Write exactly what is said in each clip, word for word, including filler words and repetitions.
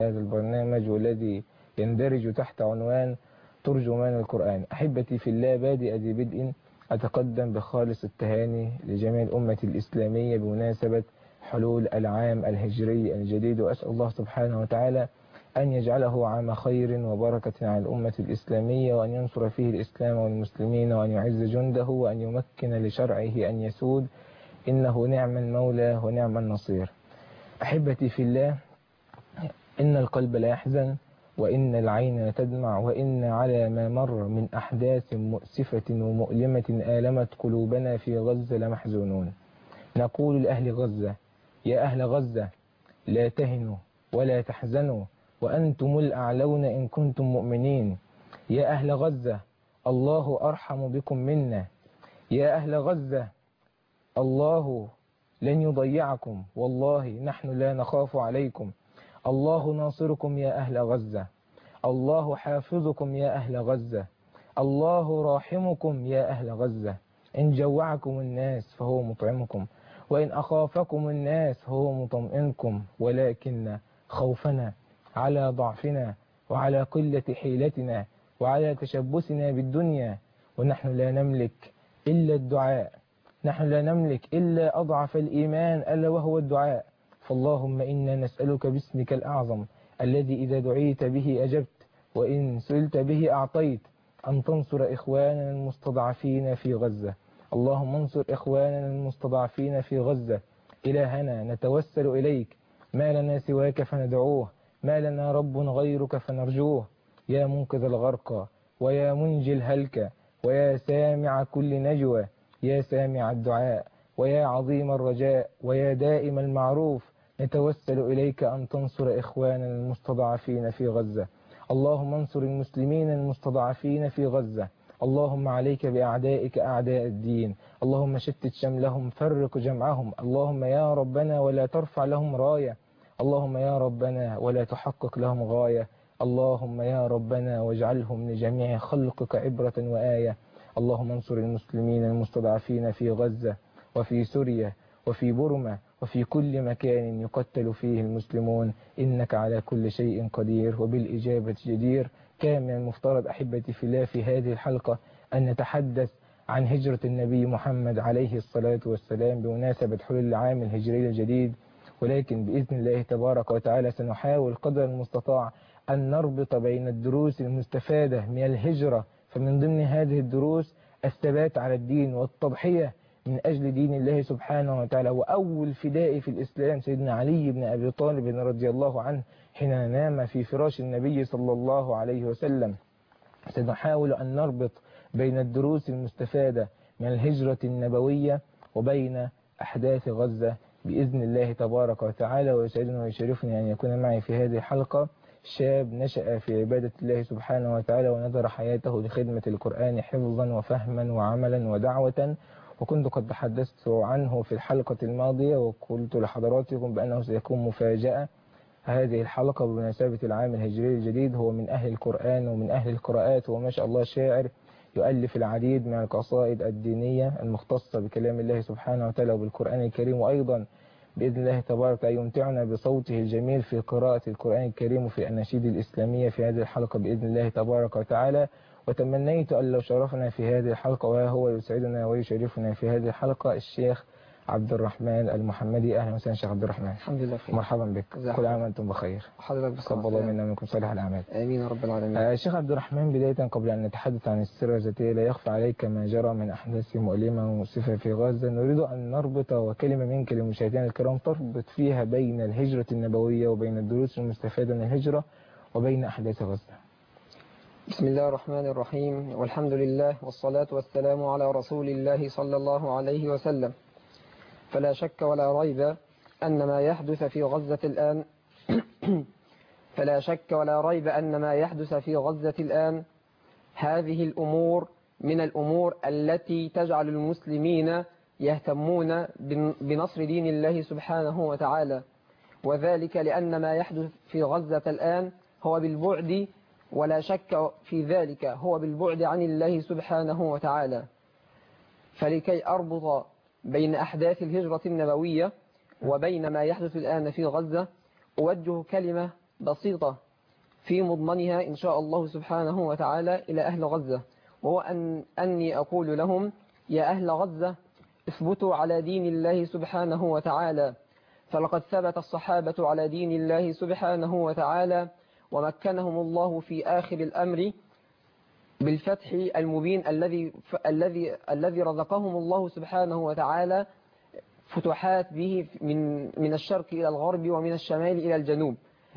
هذا البرنامج والذي يندرج تحت عنوان ترجمان القرآن. أحبتي في الله، بادئ ذي بدء أتقدم بخالص التهاني لجميع الأمة الإسلامية بمناسبة حلول العام الهجري الجديد، وأسأل الله سبحانه وتعالى أن يجعله عام خير وبركة على الأمة الإسلامية، وأن ينصر فيه الإسلام والمسلمين، وأن يعز جنده، وأن يمكن لشرعه أن يسود، إنه نعم المولى ونعم النصير. أحبتي في الله، إن القلب لا يحزن، وإن العين لا تدمع، وإن على ما مر من أحداث مؤسفة ومؤلمة آلمت قلوبنا في غزة لمحزونون. نقول لأهل غزة: يا أهل غزة، لا تهنوا ولا تحزنوا، وأنتم الأعلون إن كنتم مؤمنين. يا أهل غزة، الله أرحم بكم منا. يا أهل غزة، الله لن يضيعكم، والله نحن لا نخاف عليكم. الله ناصركم يا أهل غزة، الله حافظكم يا أهل غزة، الله راحمكم يا أهل غزة. إن جوعكم الناس فهو مطعمكم، وإن أخافكم الناس فهو مطمئنكم، ولكن خوفنا على ضعفنا وعلى قلة حيلتنا وعلى تشبثنا بالدنيا، ونحن لا نملك إلا الدعاء، نحن لا نملك إلا أضعف الإيمان ألا وهو الدعاء. فاللهم إنا نسألك باسمك الأعظم الذي إذا دعيت به أجبت وإن سئلت به أعطيت، أن تنصر إخواننا المستضعفين في غزة. اللهم انصر إخواننا المستضعفين في غزة. إلهنا نتوسل إليك، ما لنا سواك فندعوه، ما لنا رب غيرك فنرجوه. يا منقذ الغرقى، ويا منجي الهلكى، ويا سامع كل نجوى، يا سامع الدعاء، ويا عظيم الرجاء، ويا دائم المعروف، نتوسل إليك أن تنصر إخواننا المستضعفين في غزة. اللهم انصر المسلمين المستضعفين في غزة. اللهم عليك بأعدائك أعداء الدين، اللهم شتت شملهم، فرق جمعهم. اللهم يا ربنا ولا ترفع لهم راية، اللهم يا ربنا ولا تحقق لهم غاية. اللهم يا ربنا واجعلهم لجميع خلقك عبرة وآية. اللهم انصر المسلمين المستضعفين في غزة وفي سوريا وفي بورما وفي كل مكان يقتل فيه المسلمون، إنك على كل شيء قدير وبالإجابة جدير. كان من المفترض أحبتي في الله في هذه الحلقة أن نتحدث عن هجرة النبي محمد عليه الصلاة والسلام بمناسبة حلول العام الهجري الجديد، ولكن بإذن الله تبارك وتعالى سنحاول قدر المستطاع أن نربط بين الدروس المستفادة من الهجرة. فمن ضمن هذه الدروس الثبات على الدين والتضحية من أجل دين الله سبحانه وتعالى. وأول فداء في الإسلام سيدنا علي بن أبي طالب رضي الله عنه حين نام في فراش النبي صلى الله عليه وسلم. سنحاول أن نربط بين الدروس المستفادة من الهجرة النبوية وبين أحداث غزة بإذن الله تبارك وتعالى. ويسعدنا ويشرفني أن يكون معي في هذه الحلقة شاب نشأ في عبادة الله سبحانه وتعالى ونذر حياته لخدمة القرآن حفظا وفهما وعملا ودعوة، وكنت قد تحدثت عنه في الحلقة الماضية وقلت لحضراتكم بأنه سيكون مفاجأة. هذه الحلقة بمناسبة العام الهجري الجديد. هو من أهل القرآن ومن أهل القراءات، وما شاء الله شاعر يؤلف العديد من القصائد الدينية المختصة بكلام الله سبحانه وتعالى وبالقرآن الكريم، وأيضا بإذن الله تبارك يمتعنا بصوته الجميل في قراءة القرآن الكريم وفي الأناشيد الإسلامية في هذه الحلقة بإذن الله تبارك وتعالى. وتمنيت أن لو شرفنا في هذه الحلقة وهو يسعدنا ويشرفنا في هذه الحلقة الشيخ عبد الرحمن المحمدي. أهلا وسهلا شيخ عبد الرحمن. الحمد لله خير. مرحبا بك. كل عام وأنتم بخير. حضرتك بخير. تقبل الله منا ومنكم صالح الأعمال. آمين يا رب العالمين. آه شيخ عبد الرحمن، بداية قبل أن نتحدث عن السيرة الذاتية، لا يخفى عليك ما جرى من أحداث مؤلمة ومؤسفة في غزة. نريد أن نربط وكلمة منك للمشاهدين الكرام تربط فيها بين الهجرة النبوية وبين الدروس المستفادة من الهجرة وبين أحداث غزة. بسم الله الرحمن الرحيم، والحمد لله والصلاة والسلام على رسول الله صلى الله عليه وسلم. فلا شك ولا ريب أن ما يحدث في غزة الآن فلا شك ولا ريب أن ما يحدث في غزة الآن هذه الأمور من الأمور التي تجعل المسلمين يهتمون بنصر دين الله سبحانه وتعالى، وذلك لأن ما يحدث في غزة الآن هو بالبعد، ولا شك في ذلك، هو بالبعد عن الله سبحانه وتعالى. فلكي أربط بين أحداث الهجرة النبوية وبين ما يحدث الآن في غزة، أوجه كلمة بسيطة في مضمنها إن شاء الله سبحانه وتعالى إلى أهل غزة، وهو أن أني أقول لهم: يا أهل غزة، اثبتوا على دين الله سبحانه وتعالى، فلقد ثبت الصحابة على دين الله سبحانه وتعالى، ومكنهم الله في آخر الأمر بالفتح المبين الذي الذي الذي رزقهم الله سبحانه وتعالى فتوحات به من من الشرق إلى الغرب ومن الشمال إلى الجنوب.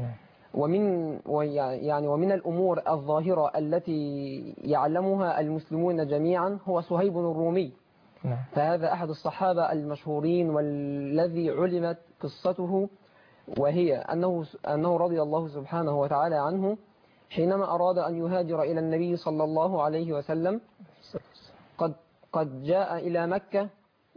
ومن يعني ومن الأمور الظاهرة التي يعلمها المسلمون جميعا هو صهيب الرومي. فهذا أحد الصحابة المشهورين والذي علمت قصته، وهي أنه أنه رضي الله سبحانه وتعالى عنه حينما أراد أن يهاجر إلى النبي صلى الله عليه وسلم قد قد جاء إلى مكة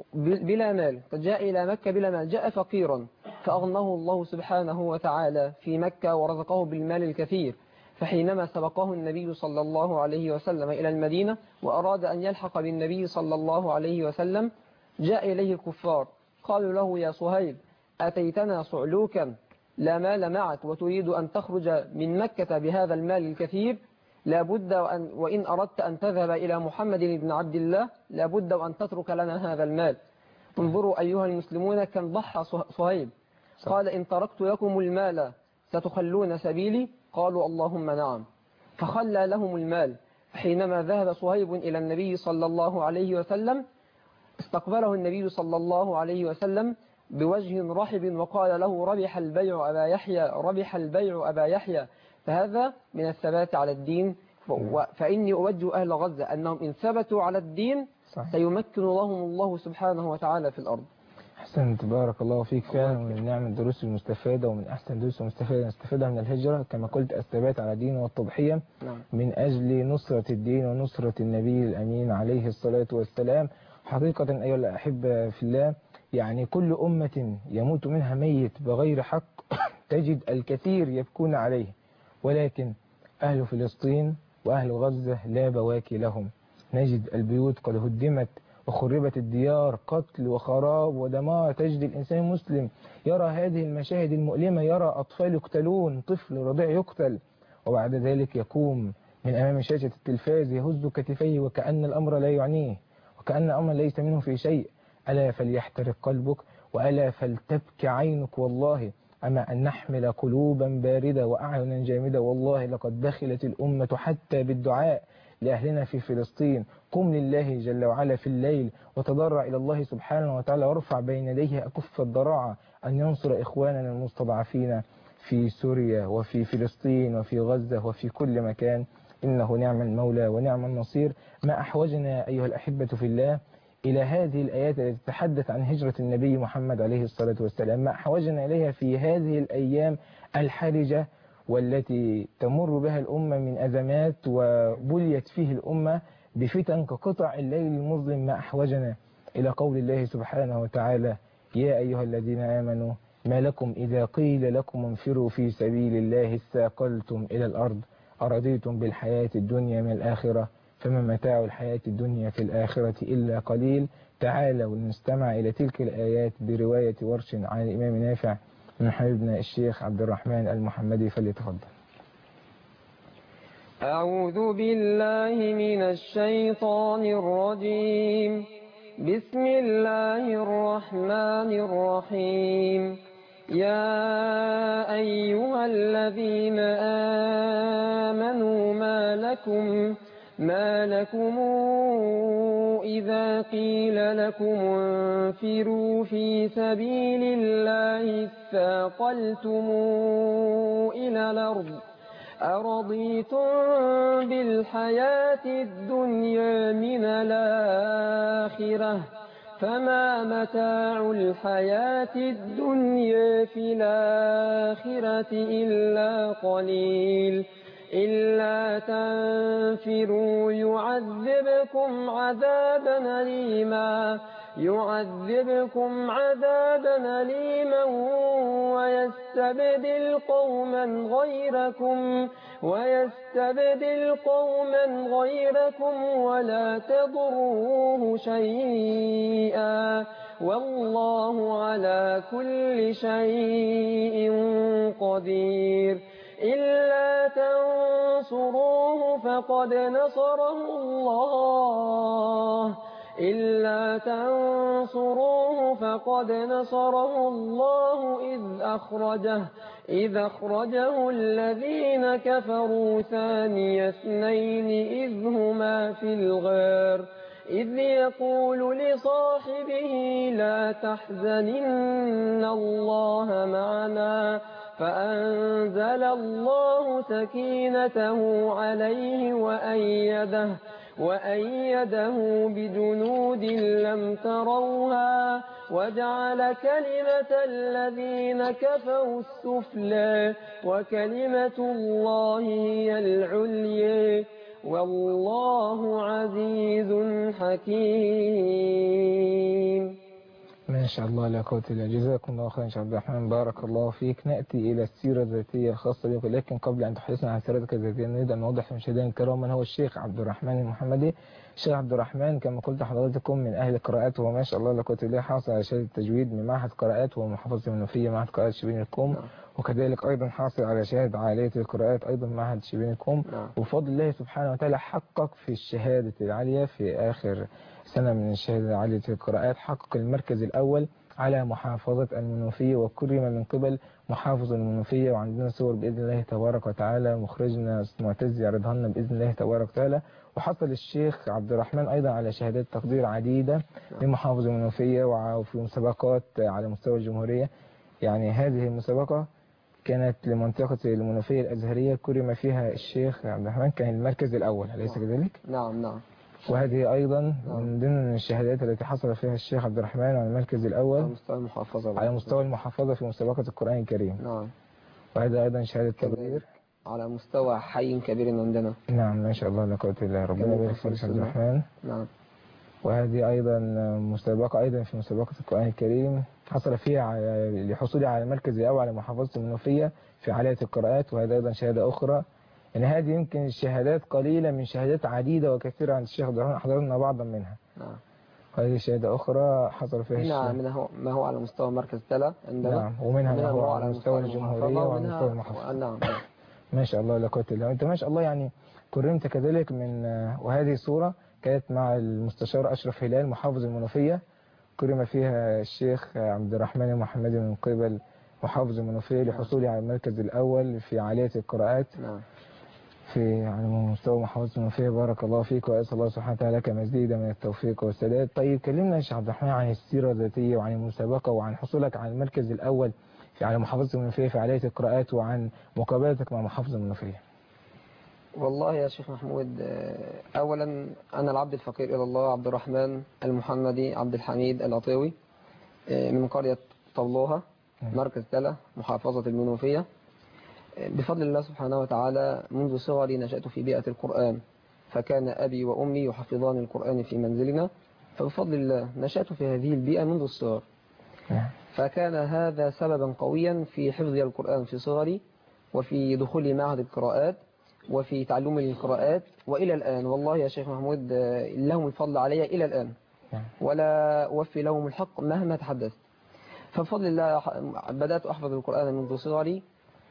بلا مال، قد جاء إلى مكة بلا مال، جاء فقيرا فأغناه الله سبحانه وتعالى في مكة ورزقه بالمال الكثير. فحينما سبقه النبي صلى الله عليه وسلم إلى المدينة وأراد أن يلحق بالنبي صلى الله عليه وسلم، جاء إليه الكفار قالوا له: يا صهيب، أتيتنا صعلوكا لا مال معك وتريد أن تخرج من مكة بهذا المال الكثير؟ لابد وأن وإن أردت أن تذهب إلى محمد بن عبد الله لابد وأن تترك لنا هذا المال. انظروا أيها المسلمون كم ضحى صهيب. قال: إن تركت لكم المال ستخلون سبيلي؟ قالوا: اللهم نعم. فخلى لهم المال. حينما ذهب صهيب إلى النبي صلى الله عليه وسلم استقبله النبي صلى الله عليه وسلم بوجه رحب وقال له: ربح البيع أبا يحيى، ربح البيع أبا يحيى. فهذا من الثبات على الدين. فإني أوجه أهل غزة أنهم إن ثبتوا على الدين سيمكن لهم الله سبحانه وتعالى في الأرض. أحسنت، بارك الله فيك. فعلا من نعم الدروس المستفادة ومن أحسن الدروس المستفادة نستفادها من الهجرة كما قلت الثبات على الدين والتضحية من أجل نصرة الدين ونصرة النبي الأمين عليه الصلاة والسلام. حقيقة أيها الأحبة في الله، يعني كل أمة يموت منها ميت بغير حق تجد الكثير يبكون عليه، ولكن أهل فلسطين وأهل غزة لا بواكي لهم. نجد البيوت قد هدمت وخربت الديار، قتل وخراب ودمار. تجد الإنسان المسلم يرى هذه المشاهد المؤلمة، يرى أطفال يقتلون، طفل رضيع يقتل، وبعد ذلك يقوم من أمام شاشة التلفاز يهز كتفيه وكأن الأمر لا يعنيه وكأن الأمر ليس منه في شيء. ألا فليحترق قلبك وألا فلتبكي عينك، والله أما أن نحمل قلوبا باردة وأعينا جامدة. والله لقد بخلت الأمة حتى بالدعاء لأهلنا في فلسطين. قم لله جل وعلا في الليل وتضرع إلى الله سبحانه وتعالى وارفع بين يديه أكف الضراعة أن ينصر إخواننا المستضعفين في سوريا وفي فلسطين وفي غزة وفي كل مكان. إنه نعم المولى ونعم النصير. ما أحوجنا أيها الأحبة في الله إلى هذه الآيات التي تتحدث عن هجرة النبي محمد عليه الصلاة والسلام، ما أحوجنا إليها في هذه الأيام الحرجة والتي تمر بها الأمة من أزمات وبليت فيه الأمة بفتن كقطع الليل المظلم. ما أحوجنا إلى قول الله سبحانه وتعالى: يا أيها الذين آمنوا ما لكم إذا قيل لكم انفروا في سبيل الله اثاقلتم إلى الأرض أرضيتم بالحياة الدنيا من الآخرة فما متاع الحياة الدنيا في الآخرة إلا قليل. تعالوا نستمع إلى تلك الآيات برواية ورش عن الإمام نافع من حبيبنا الشيخ عبد الرحمن المحمدي، فليتفضل. أعوذ بالله من الشيطان الرجيم. بسم الله الرحمن الرحيم. يا أيها الذين آمنوا ما لكم ما لكم إذا قيل لكم انفروا في سبيل الله اثاقلتم إلى الأرض أرضيتم بالحياة الدنيا من الآخرة فما متاع الحياة الدنيا في الآخرة إلا قليل. إلا تنفروا يعذبكم عذابا أليما يعذبكم عذابا أليما ويستبدل قوما غيركم ويستبدل قوما غيركم ولا تضروه شيئا والله على كل شيء قدير. إلا تنصروه فقد نصره الله إلا تنصروه فقد نصره الله إذ أخرجه إذ أخرجه الذين كفروا ثاني اثنين إذ هما في الغار إذ يقول لصاحبه لا تحزن إن الله معنا فأنزل الله سكينته عليه وأيده وأيده بجنود لم تروها وجعل كلمة الذين كفروا السفلى وكلمة الله هي العليا والله عزيز حكيم. ما شاء الله لا قوة إلا بالله. جزاكم الله خيرا شيخ عبد الرحمن، بارك الله فيك. نأتي إلى السيرة الذاتية الخاصة بك، لكن قبل أن تحدثنا عن سيرتك الذاتية نريد أن نوضح للمشاهدين الكرام من هو الشيخ عبد الرحمن المحمدي. الشيخ عبد الرحمن كما قلت حضرتكم من أهل القراءات، وما شاء الله لا قوة إلا بالله حاصل على شهادة التجويد من معهد قراءات ومحافظة المنوفية معهد قراءات شبين الكوم، وكذلك أيضا حاصل على شهادة عالية القراءات أيضا معهد شبين الكوم، وبفضل الله سبحانه وتعالى حقق في الشهادة العالية في آخر سنة من الشهادة عالية القراءات، حقق المركز الأول على محافظة المنوفية وكرم من قبل محافظ المنوفية. وعندنا صور بإذن الله تبارك وتعالى، مخرجنا معتز يعرضها لنا بإذن الله تبارك وتعالى. وحصل الشيخ عبد الرحمن أيضا على شهادات تقدير عديدة لمحافظ المنوفية وفي مسابقات على مستوى الجمهورية. يعني هذه المسابقة كانت لمنطقة المنوفية الأزهرية، كرم فيها الشيخ عبد الرحمن كان المركز الأول، أليس كذلك؟ نعم نعم. وهذه أيضا من ضمن الشهادات التي حصل فيها الشيخ عبد الرحمن على المركز الأول على مستوى المحافظة على مستوى المحافظة في مسابقة القرآن الكريم. نعم. وهذا أيضا شهادة تقدير على مستوى حي كبير عندنا. نعم ما شاء الله لا قوة إلا بالله، ربنا يبارك فيك الشيخ عبد الرحمن. نعم. وهذه أيضا مسابقة أيضا في مسابقة القرآن الكريم حصل فيها لحصول على المركز الأول على محافظة المنوفية في عالية القراءات، وهذا أيضا شهادة أخرى. يعني هذه يمكن الشهادات قليلة من شهادات عديدة وكثيرة عند الشيخ عبد الرحمن، حضرنا بعضا منها. نعم. وهذه شهادة أخرى حصل فيها الشيخ. نعم، منها ما هو على مستوى مركز تلا عندنا. نعم، ومنها ما هو على مستوى الجمهورية وعلى مستوى المحافظة. نعم. ما شاء الله لا قوة إلا بالله. أنت ما شاء الله يعني كرمت كذلك من، وهذه صورة كانت مع المستشار أشرف هلال محافظ المنوفية، كرم فيها الشيخ عبد الرحمن المحمدي من قبل محافظ المنوفية لحصوله على المركز الأول في عالية القراءات. نعم. في على مستوى محافظة المنوفية. بارك الله فيك وأسأل الله سبحانه وتعالى لك مزيدا من التوفيق والسداد. طيب كلمنا يا شيخ عبد الرحمن عن السيرة الذاتية وعن المسابقة وعن حصولك على المركز الأول في على محافظة المنوفية في عالية القراءات وعن مقابلتك مع محافظ المنوفية. والله يا شيخ محمود، أولا أنا العبد الفقير إلى الله عبد الرحمن المحمدي عبد الحميد العطيوي من قرية طبلوها مركز تلا محافظة المنوفية. بفضل الله سبحانه وتعالى منذ صغري نشأت في بيئة القرآن، فكان أبي وأمي يحفظان القرآن في منزلنا، فبفضل الله نشأت في هذه البيئة منذ الصغر، فكان هذا سببا قويا في حفظي القرآن في صغري وفي دخولي معهد القراءات وفي تعلم القراءات، وإلى الآن والله يا شيخ محمود لهم الفضل علي إلى الآن ولا أوفي لهم الحق مهما تحدثت. فبفضل الله بدأت أحفظ القرآن منذ صغري،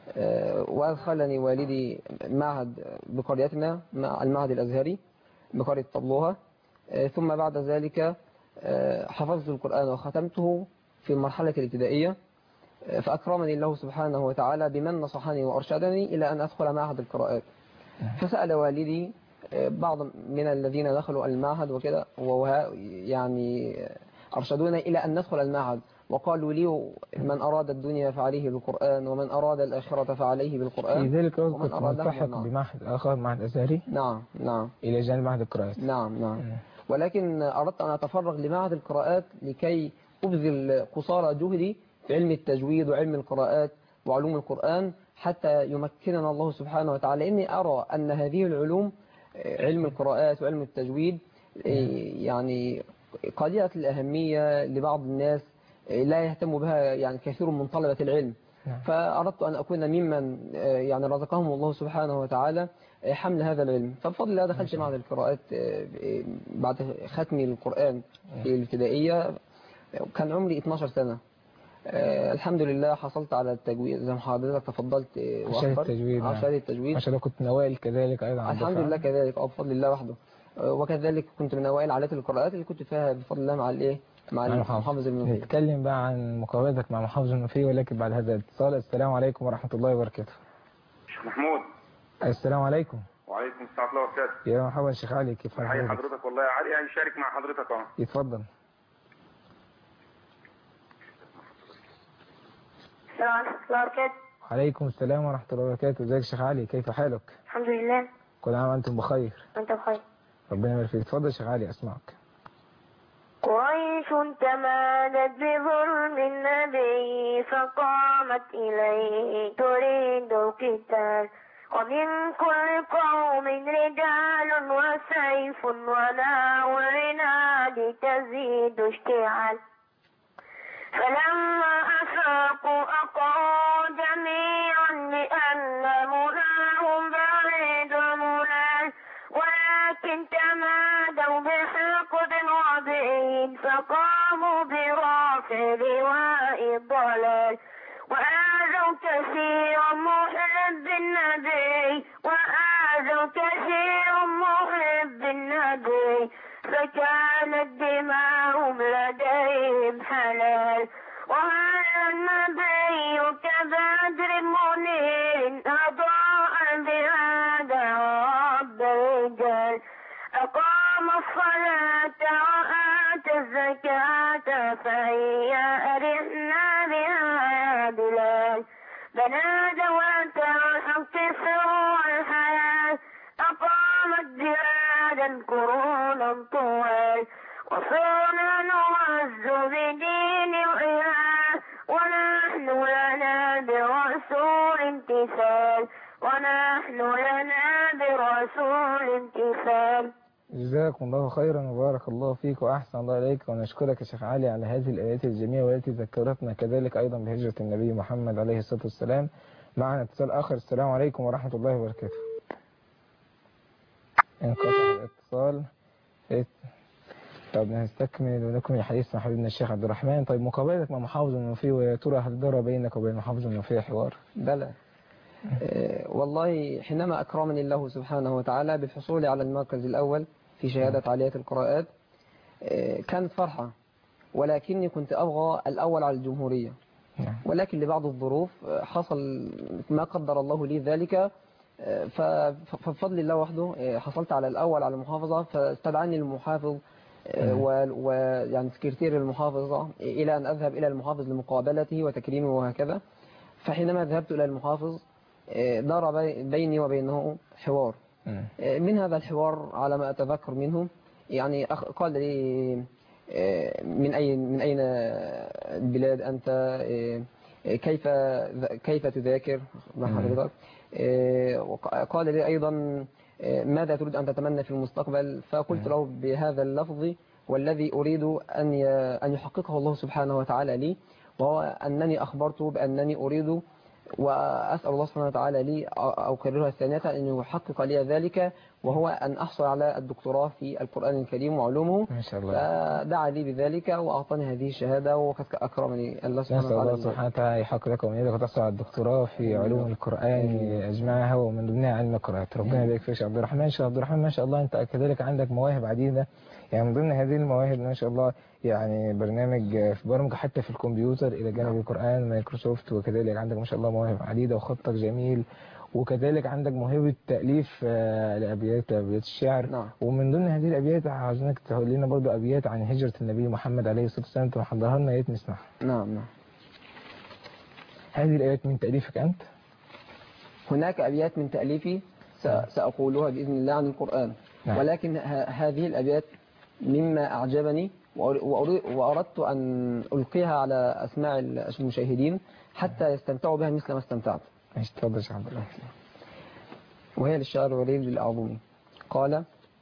وأدخلني والدي معهد بقريتنا مع المعهد الأزهري بقرية طبلوها، ثم بعد ذلك حفظت القرآن وختمته في المرحلة الابتدائية، فأكرمني الله سبحانه وتعالى بمن نصحني وأرشدني إلى أن أدخل معهد القراءات. فسأل والدي بعض من الذين دخلوا المعهد وكده يعني أرشدونا إلى أن ندخل المعهد، وقالوا لي من أراد الدنيا فعليه بالقرآن ومن أراد الآخرة فعليه بالقرآن. في ذلك كنت ملتحق بمعهد آخر معهد أزهري. نعم نعم إلى جانب معهد القراءات. نعم نعم. ولكن أردت أن أتفرغ لمعهد القراءات لكي أبذل قصارى جهدي في علم التجويد وعلم القراءات وعلوم القرآن حتى يمكننا الله سبحانه وتعالى. إني أرى أن هذه العلوم علم القراءات وعلم التجويد يعني قليلة الأهمية لبعض الناس، لا يهتم بها يعني كثير من طلبة العلم. فأردت أن أكون ممن يعني رزقهم الله سبحانه وتعالى حمل هذا العلم. فبفضل الله دخلت معهد القراءات بعد ختمي القرآن في الابتدائية، كان عمري اثناشر سنة. آه الحمد لله حصلت على التجويد زي ما حضرتك تفضلت آه، شهادة واخبر التجويد، آه، نعم. شهادة التجويد. ما شاء الله كنت نوائل كذلك أيضا عن الحمد الدفعة. لله كذلك، اه بفضل الله وحده. آه، وكذلك كنت من اوائل عائلات القراءات اللي كنت فيها بفضل الله مع الايه مع مع المحافظ. المحافظ المنوفي. نتكلم بقى عن مقابلتك مع محافظ المنوفية، ولكن بعد هذا الاتصال. السلام عليكم ورحمة الله وبركاته. شيخ محمود. السلام عليكم. وعليكم السلام ورحمه الله وبركاته. يا مرحبا شيخ علي، كيف حي حالك؟ حضرتك والله يا علي، يعني شارك مع حضرتك اهو. يتفضل. السلام عليكم ورحمة الله وبركاته. عليكم السلام ورحمة الله وبركاته. ازيك شيخ علي، كيف حالك؟ الحمد لله. كل عام وانتم بخير. وانت بخير. ربنا يبارك فيك. اتفضل شيخ علي اسمعك. قريش تمادت بظلم النبي فقامت إليه تريد القتال، ومن كل قوم رجال وسيف ونار العناد تزيد اشتعال. فلما أفاقوا أقروا جميعا بأن مناهم بعيد المنال، ولكن تمادوا بحقد وبعيد فقاموا برافع لواء الضلال، وآذوا كثيرا محب النبي وآذوا كثيرا محب النبي، فكانت دماؤهم لديهم حلال. وهذا النبي كبدر منير أضاء بهذا رب الرجال، أقام الصلاة وآتى الزكاة فهي أرحنا بها يا بلال. بنى دوات الحق سر الحياة، أقامت جهادا قرونا طوال، وصرنا نعز بدين الإله، ونحن لنا برسول امتثال، ونحن لنا برسول امتثال. جزاكم الله خيرا وبارك الله فيك وأحسن الله إليك، ونشكرك يا شيخ علي على هذه الآيات الجميلة والتي ذكرتنا كذلك أيضا بهجرة النبي محمد عليه الصلاة والسلام. معنا اتصال آخر. السلام عليكم ورحمة الله وبركاته. انقطع الاتصال. طب نستكمل ونكمل الحديث مع حبيبنا الشيخ عبد الرحمن. طيب مقابلتك مع محافظ المنوفية، ويا ترى هل جرى بينك وبين محافظ المنوفية حوار؟ بلى. آه والله حينما أكرمني الله سبحانه وتعالى بالحصول على المركز الأول في شهادة عالية القراءات آه كانت فرحة، ولكني كنت أبغى الأول على الجمهورية، ولكن لبعض الظروف حصل ما قدر الله لي ذلك، فبفضل الله وحده حصلت على الأول على المحافظة، فاستدعاني المحافظ ويعني سكرتير المحافظة إلى أن أذهب إلى المحافظ لمقابلته وتكريمه وهكذا. فحينما ذهبت إلى المحافظ دار بيني وبينه حوار. من هذا الحوار على ما أتذكر منه يعني قال لي من أين من أين البلاد أنت، كيف كيف تذاكر مع حضرتك، قال لي أيضا ماذا تريد أن تتمنى في المستقبل، فقلت له بهذا اللفظ والذي أريد أن أن يحققه الله سبحانه وتعالى لي، وهو أنني أخبرته بأنني أريد وأسأل الله سبحانه وتعالى لي أو أكررها الثانية أن يحقق لي ذلك، وهو أن أحصل على الدكتوراه في القرآن الكريم وعلومه. ما شاء الله. فدعا لي بذلك وأعطاني هذه الشهادة، وقد أكرمني الله سبحانه وتعالى. نسأل الله سبحانه وتعالى يحقق لك ومن يدك وتحصل على الدكتوراه في علوم القرآن أجمعها، ومن ضمنها علم القراءات. ربنا يبارك فيك يا عبد الرحمن. شيخ عبد الرحمن ما شاء الله أنت كذلك عندك مواهب عديدة، يعني من ضمن هذه المواهب ما شاء الله يعني برنامج في برامج حتى في الكمبيوتر إلى جانب القرآن مايكروسوفت، وكذلك عندك ما شاء الله مواهب عديدة وخطك جميل، وكذلك عندك موهبة تأليف لأبيات لأبيات الشعر. نعم. ومن ضمن هذه الأبيات عاوزينك تقول لنا برضه أبيات عن هجرة النبي محمد عليه الصلاة والسلام تحضرها لنا، يا ريت نسمعها. نعم نعم. هذه الأبيات من تأليفك أنت؟ هناك أبيات من تأليفي سأقولها بإذن الله عن القرآن. نعم. ولكن هذه الأبيات مما أعجبني وأردت أن ألقيها على أسماع المشاهدين حتى يستمتعوا بها مثل ما استمتعت. ماشي تفضل يا عبد الله. وهي للشاعر وليد الأعظمي. قال: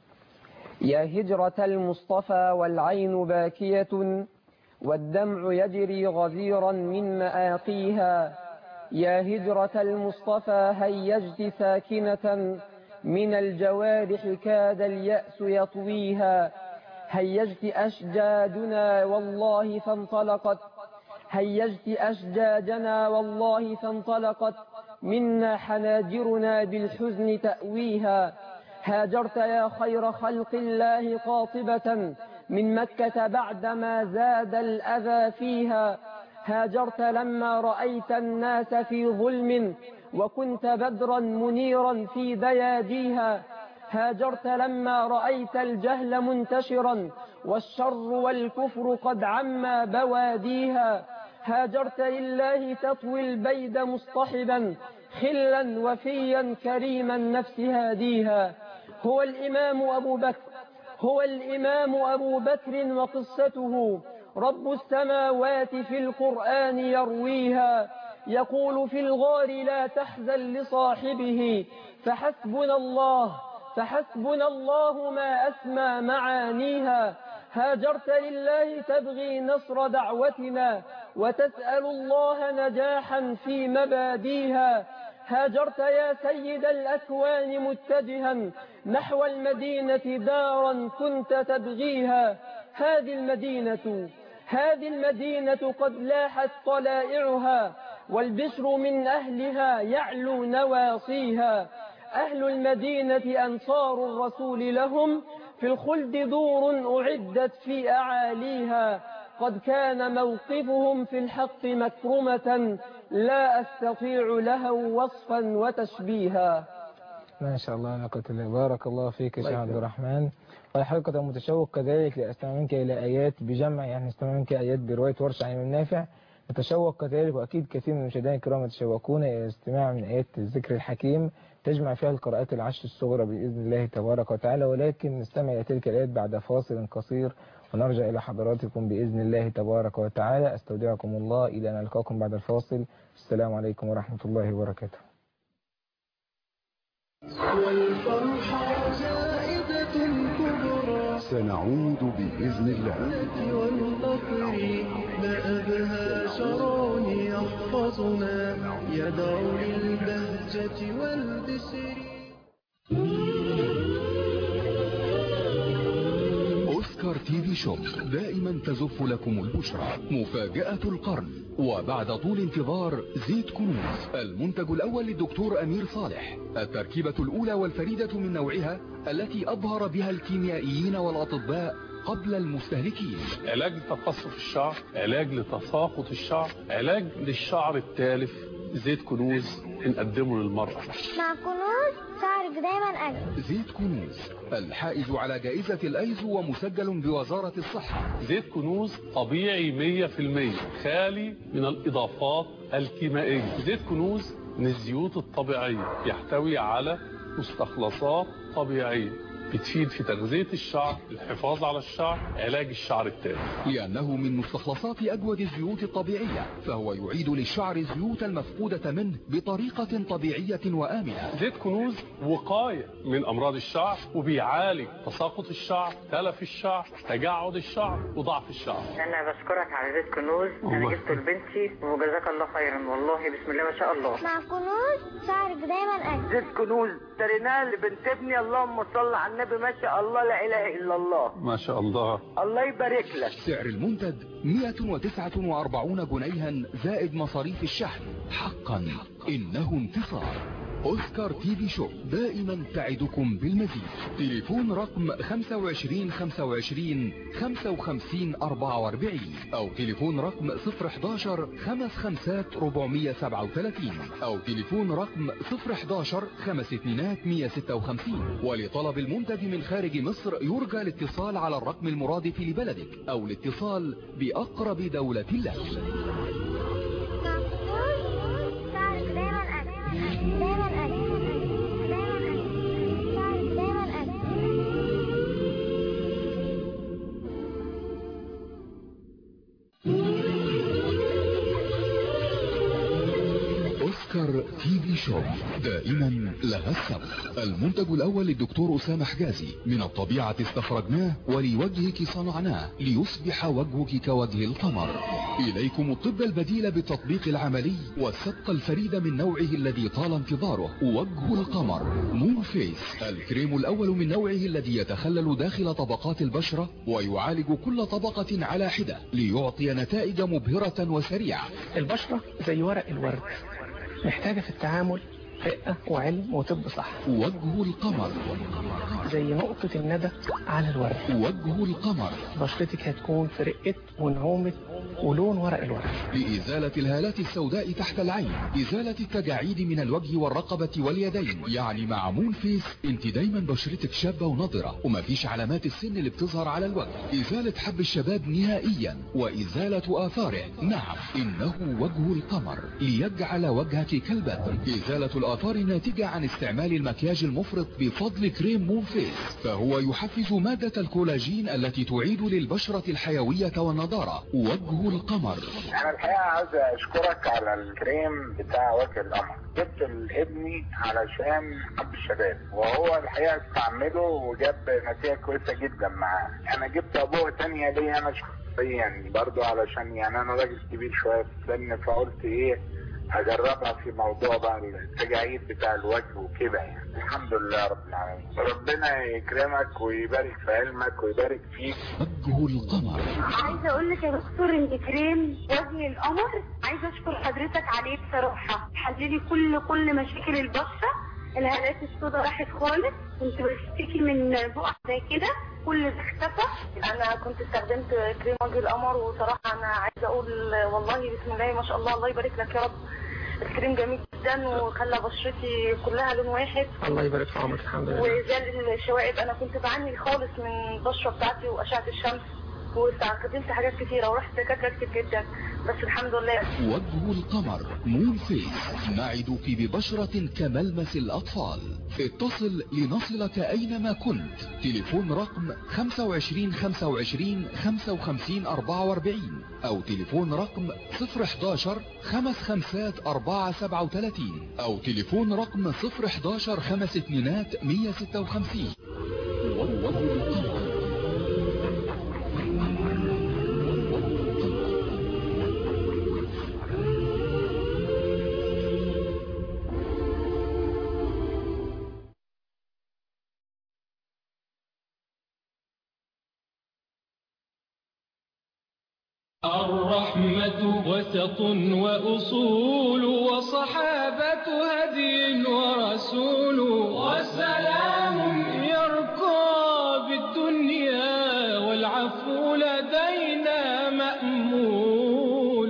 يا هجرة المصطفى والعين باكية والدمع يجري غزيرا من مآقيها، يا هجرة المصطفى هيجت ساكنة من الجوارح كاد اليأس يطويها، هيجت أشجادنا والله فانطلقت هيجت أشجاجنا والله فانطلقت منا حناجرنا بالحزن تأويها. هاجرت يا خير خلق الله قاطبة من مكة بعدما زاد الأذى فيها. هاجرت لما رأيت الناس في ظلم وكنت بدرا منيرا في دياجيها. هاجرت لما رأيت الجهل منتشرا والشر والكفر قد عم بواديها. هاجرت لله تطوي البيد مصطحبا خلا وفيا كريم النفس هاديها. هو الإمام أبو بكر هو الإمام أبو بكر وقصته رب السماوات في القرآن يرويها. يقول في الغار لا تحزن لصاحبه فحسبنا الله فحسبنا الله ما أسمى معانيها. هاجرت لله تبغي نصر دعوتنا وتسأل الله نجاحا في مباديها. هاجرت يا سيد الأكوان متجها نحو المدينة دارا كنت تبغيها. هذه المدينة هذه المدينة قد لاحت طلائعها والبشر من أهلها يعلو نواصيها. أهل المدينة أنصار الرسول لهم في الخلد دور أعدت في أعاليها. قد كان موقفهم في الحق مكرمة لا أستطيع له وصفا وتشبيها. ما شاء الله لا قوة إلا بالله. بارك الله فيك يا شيخ عبد الرحمن. والحقيقة متشوق كذلك لأستمع منك إلى آيات بجمع، يعني نستمع منك آيات برواية ورش عن الإمام نافع. نتشوق كذلك وأكيد كثير من المشاهدين الكرام يتشوقون إلى الاستماع من آيات الذكر الحكيم تجمع فيها القراءات العشر الصغرى بإذن الله تبارك وتعالى. ولكن نستمع إلى تلك الآيات بعد فاصل قصير ونرجع إلى حضراتكم بإذن الله تبارك وتعالى. أستودعكم الله إلى أن نلقاكم بعد الفاصل. السلام عليكم ورحمة الله وبركاته. والفرحة زائدة كبرى سنعود بإذن الله. والفقر ما أبهى شرون يحفظنا يدعو للبهجة والبسر. أوسكار تي في شوب دائما تزف لكم البشرى. مفاجأة القرن وبعد طول انتظار زيت كنوز، المنتج الأول للدكتور أمير صالح، التركيبة الأولى والفريدة من نوعها التي أبهر بها الكيميائيين والأطباء قبل المستهلكين. علاج لتقصف الشعر، علاج لتساقط الشعر، علاج للشعر التالف. زيت كنوز نقدمه للمرأة. مع كنوز شعرك دايما أجمل. زيت كنوز الحائز على جائزة الأيزو ومسجل بوزارة الصحة. زيت كنوز طبيعي مية في المية خالي من الإضافات الكيميائية. زيت كنوز من الزيوت الطبيعية، يحتوي على مستخلصات طبيعية بتفيد في تغذية الشعر، الحفاظ على الشعر، علاج الشعر التالف. لأنه من مستخلصات أجود الزيوت الطبيعية، فهو يعيد للشعر الزيوت المفقودة منه بطريقة طبيعية وآمنة. زيت كنوز وقاية من أمراض الشعر، وبيعالج تساقط الشعر، تلف الشعر، تجعد الشعر، وضعف الشعر. أنا بشكرك على زيت كنوز، أنا جبته لبنتي وجزاك الله خيرا والله، بسم الله ما شاء الله. مع كنوز شعرك دايما أجمل. زيت كنوز اشتريناه لبنت ابني، اللهم صل على النبي، ما شاء الله لا اله الا الله. ما شاء الله. الله يبارك لك. سعر المنتج مئة وتسعة وأربعين جنيها زائد مصاريف الشحن. حقا إنه انتصار. أوسكار تي في شوب دائما تعدكم بالمزيد. تليفون رقم خمسة وعشرين خمسة وعشرين خمسة وخمسين أربعة وأربعين أو تليفون رقم صفر حداشر خمس خمسات ربعمية سبعة وثلاثين أو تليفون رقم صفر حداشر خمس اتنينات مية ستة وخمسين. ولطلب المنتج من خارج مصر يرجى الاتصال على الرقم المرادف لبلدك أو الاتصال بأقرب دولة لك. أوسكار تي في تي شوب دائما لها السبق. المنتج الأول للدكتور أسامة حجازي، من الطبيعة استخرجناه ولوجهك صنعناه ليصبح وجهك كوجه القمر. إليكم الطب البديل بالتطبيق العملي والسبق الفريد من نوعه الذي طال انتظاره، وجه القمر مون فيس، الكريم الأول من نوعه الذي يتخلل داخل طبقات البشرة ويعالج كل طبقة على حدة ليعطي نتائج مبهرة وسريعة. البشرة زي ورق الورد، محتاجة في التعامل رقة وعلم وطب صح. وجه القمر زي نقطة الندى على الورد. وجه القمر بشرتك هتكون في رقة ونعومة ولون ورق الورد. لإزالة الهالات السوداء تحت العين، إزالة التجاعيد من الوجه والرقبة واليدين. يعني مع مون فيس انت دايما بشرتك شابة ونضرة ومفيش علامات السن اللي بتظهر على الوجه. إزالة حب الشباب نهائيا وإزالة آثاره. نعم، إنه وجه القمر ليجعل وجهك كالبدر. إزالة الآثار الناتجة عن استعمال المكياج المفرط بفضل كريم مون فيس، فهو يحفز مادة الكولاجين التي تعيد للبشرة الحيوية والنضارة. وجه القمر. انا الحقيقه عاوز اشكرك على الكريم بتاع وجه القمر. جبت لابني علشان حب الشباب، وهو الحقيقه استعمله وجاب نتيجه كويسه جدا معاه. انا جبت ابوه تانية ليا انا شخصيا برضو، علشان يعني انا راجل كبير شويه في السن، فقلت ايه هجربها في موضوع بقى التجاعيد بتاع الوجه وكده. يعني الحمد لله رب العالمين، ربنا يكرمك ويبارك في علمك ويبارك فيك. وجه القمر. عايزه اقول لك يا دكتور انت كريم وجه القمر، عايزه اشكر حضرتك عليه بصراحه، حللي كل كل مشاكل البشره. الهالات السوداء راحت خالص، كنت بشتكي من بقع زي كده، كل ده اختفى. انا كنت استخدمت كريم وجه القمر، وصراحه انا عايزه اقول والله بسم الله ما شاء الله، الله يبارك لك يا رب. الكريم جميل جدا وخلى بشرتي كلها لون واحد. الله يبارك في عمرك. الحمد لله. وزال الشوائب، انا كنت بعاني خالص من البشره بتاعتي واشعه الشمس، واستخدمت حاجات كتيره ورحت دكاتره كتير جدا، بس الحمد لله. وجه القمر مون فيس، نعدك ببشرة كملمس الأطفال. اتصل لنصلك أينما كنت. تليفون رقم خمسة وعشرين خمسة وعشرين خمسة وخمسين أربعة وأربعين أو تليفون رقم صفر حداشر خمس خمسات أربعة سبعة وثلاثين أو تليفون رقم صفر حداشر خمس اتنينات مية ستة وخمسين. وجه القمر. الرحمة وسط وأصول، وصحابة هدي ورسول، وسلام يرقى بالدنيا، والعفو لدينا مأمول.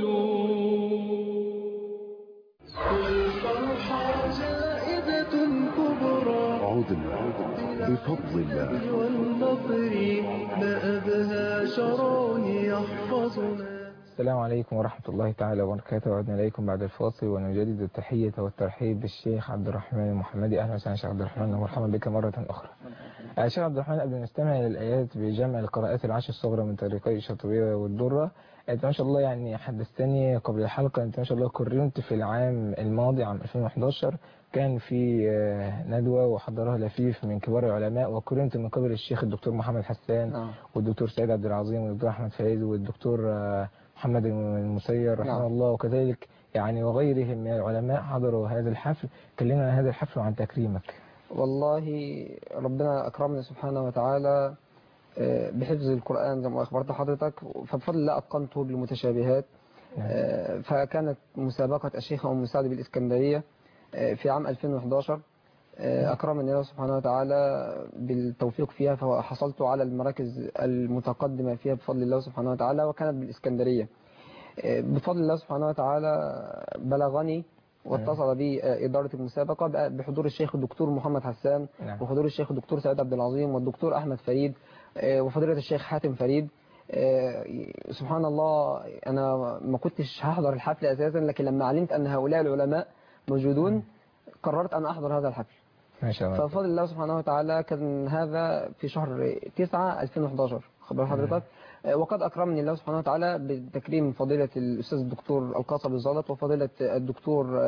والفرحة زائدة كبرى، عدنا بفضل الله والنصر ما أبهى شرع يحفظنا. السلام عليكم ورحمة الله تعالى وبركاته. وعدنا إليكم بعد الفاصل ونجدد التحية والترحيب بالشيخ عبد الرحمن المحمدي. أهلا وسهلا شيخ عبد الرحمن ومرحبا بك مرة أخرى. شيخ عبد الرحمن، قبل أن نستمع للآيات بجمع القراءات العشر الصغرى من طريقي الشاطبية والدرة، أنت ما شاء الله يعني حدثتني قبل الحلقة، أنت ما شاء الله كرمت في العام الماضي عام ألفين وإحداشر، كان في ندوة وحضرها لفيف من كبار العلماء، وكرمت من قبل الشيخ الدكتور محمد حسان نعم. والدكتور سيد عبد العظيم والدكتور أحمد فايز والدكتور محمد المسير رحمه نعم. الله، وكذلك يعني وغيرهم من العلماء حضروا هذا الحفل. كلمنا عن هذا الحفل وعن تكريمك. والله ربنا أكرمنا سبحانه وتعالى بحفظ القرآن زي ما أخبرت حضرتك، فبفضل الله أتقنته بالمتشابهات. نعم. فكانت مسابقة الشيخ أم مساعد بالإسكندرية في عام ألفين وإحداشر، أكرمني الله سبحانه وتعالى بالتوفيق فيها، فحصلت على المراكز المتقدمة فيها بفضل الله سبحانه وتعالى، وكانت بالإسكندرية. بفضل الله سبحانه وتعالى بلغني واتصل بي إدارة المسابقة بحضور الشيخ الدكتور محمد حسان وحضور الشيخ الدكتور سيد عبد العظيم والدكتور أحمد فريد وفضيلة الشيخ حاتم فريد. سبحان الله أنا ما كنتش هحضر الحفل أساسا، لكن لما علمت أن هؤلاء العلماء موجودون قررت أن أحضر هذا الحفل. ما شاء الله. ففضل الله سبحانه وتعالى كان هذا في شهر تسعة ألفين وإحداشر خبر حضرتك. وقد أكرمني الله سبحانه وتعالى بتكريم فضيلة الأستاذ الدكتور القاصب الزلط وفضيلة الدكتور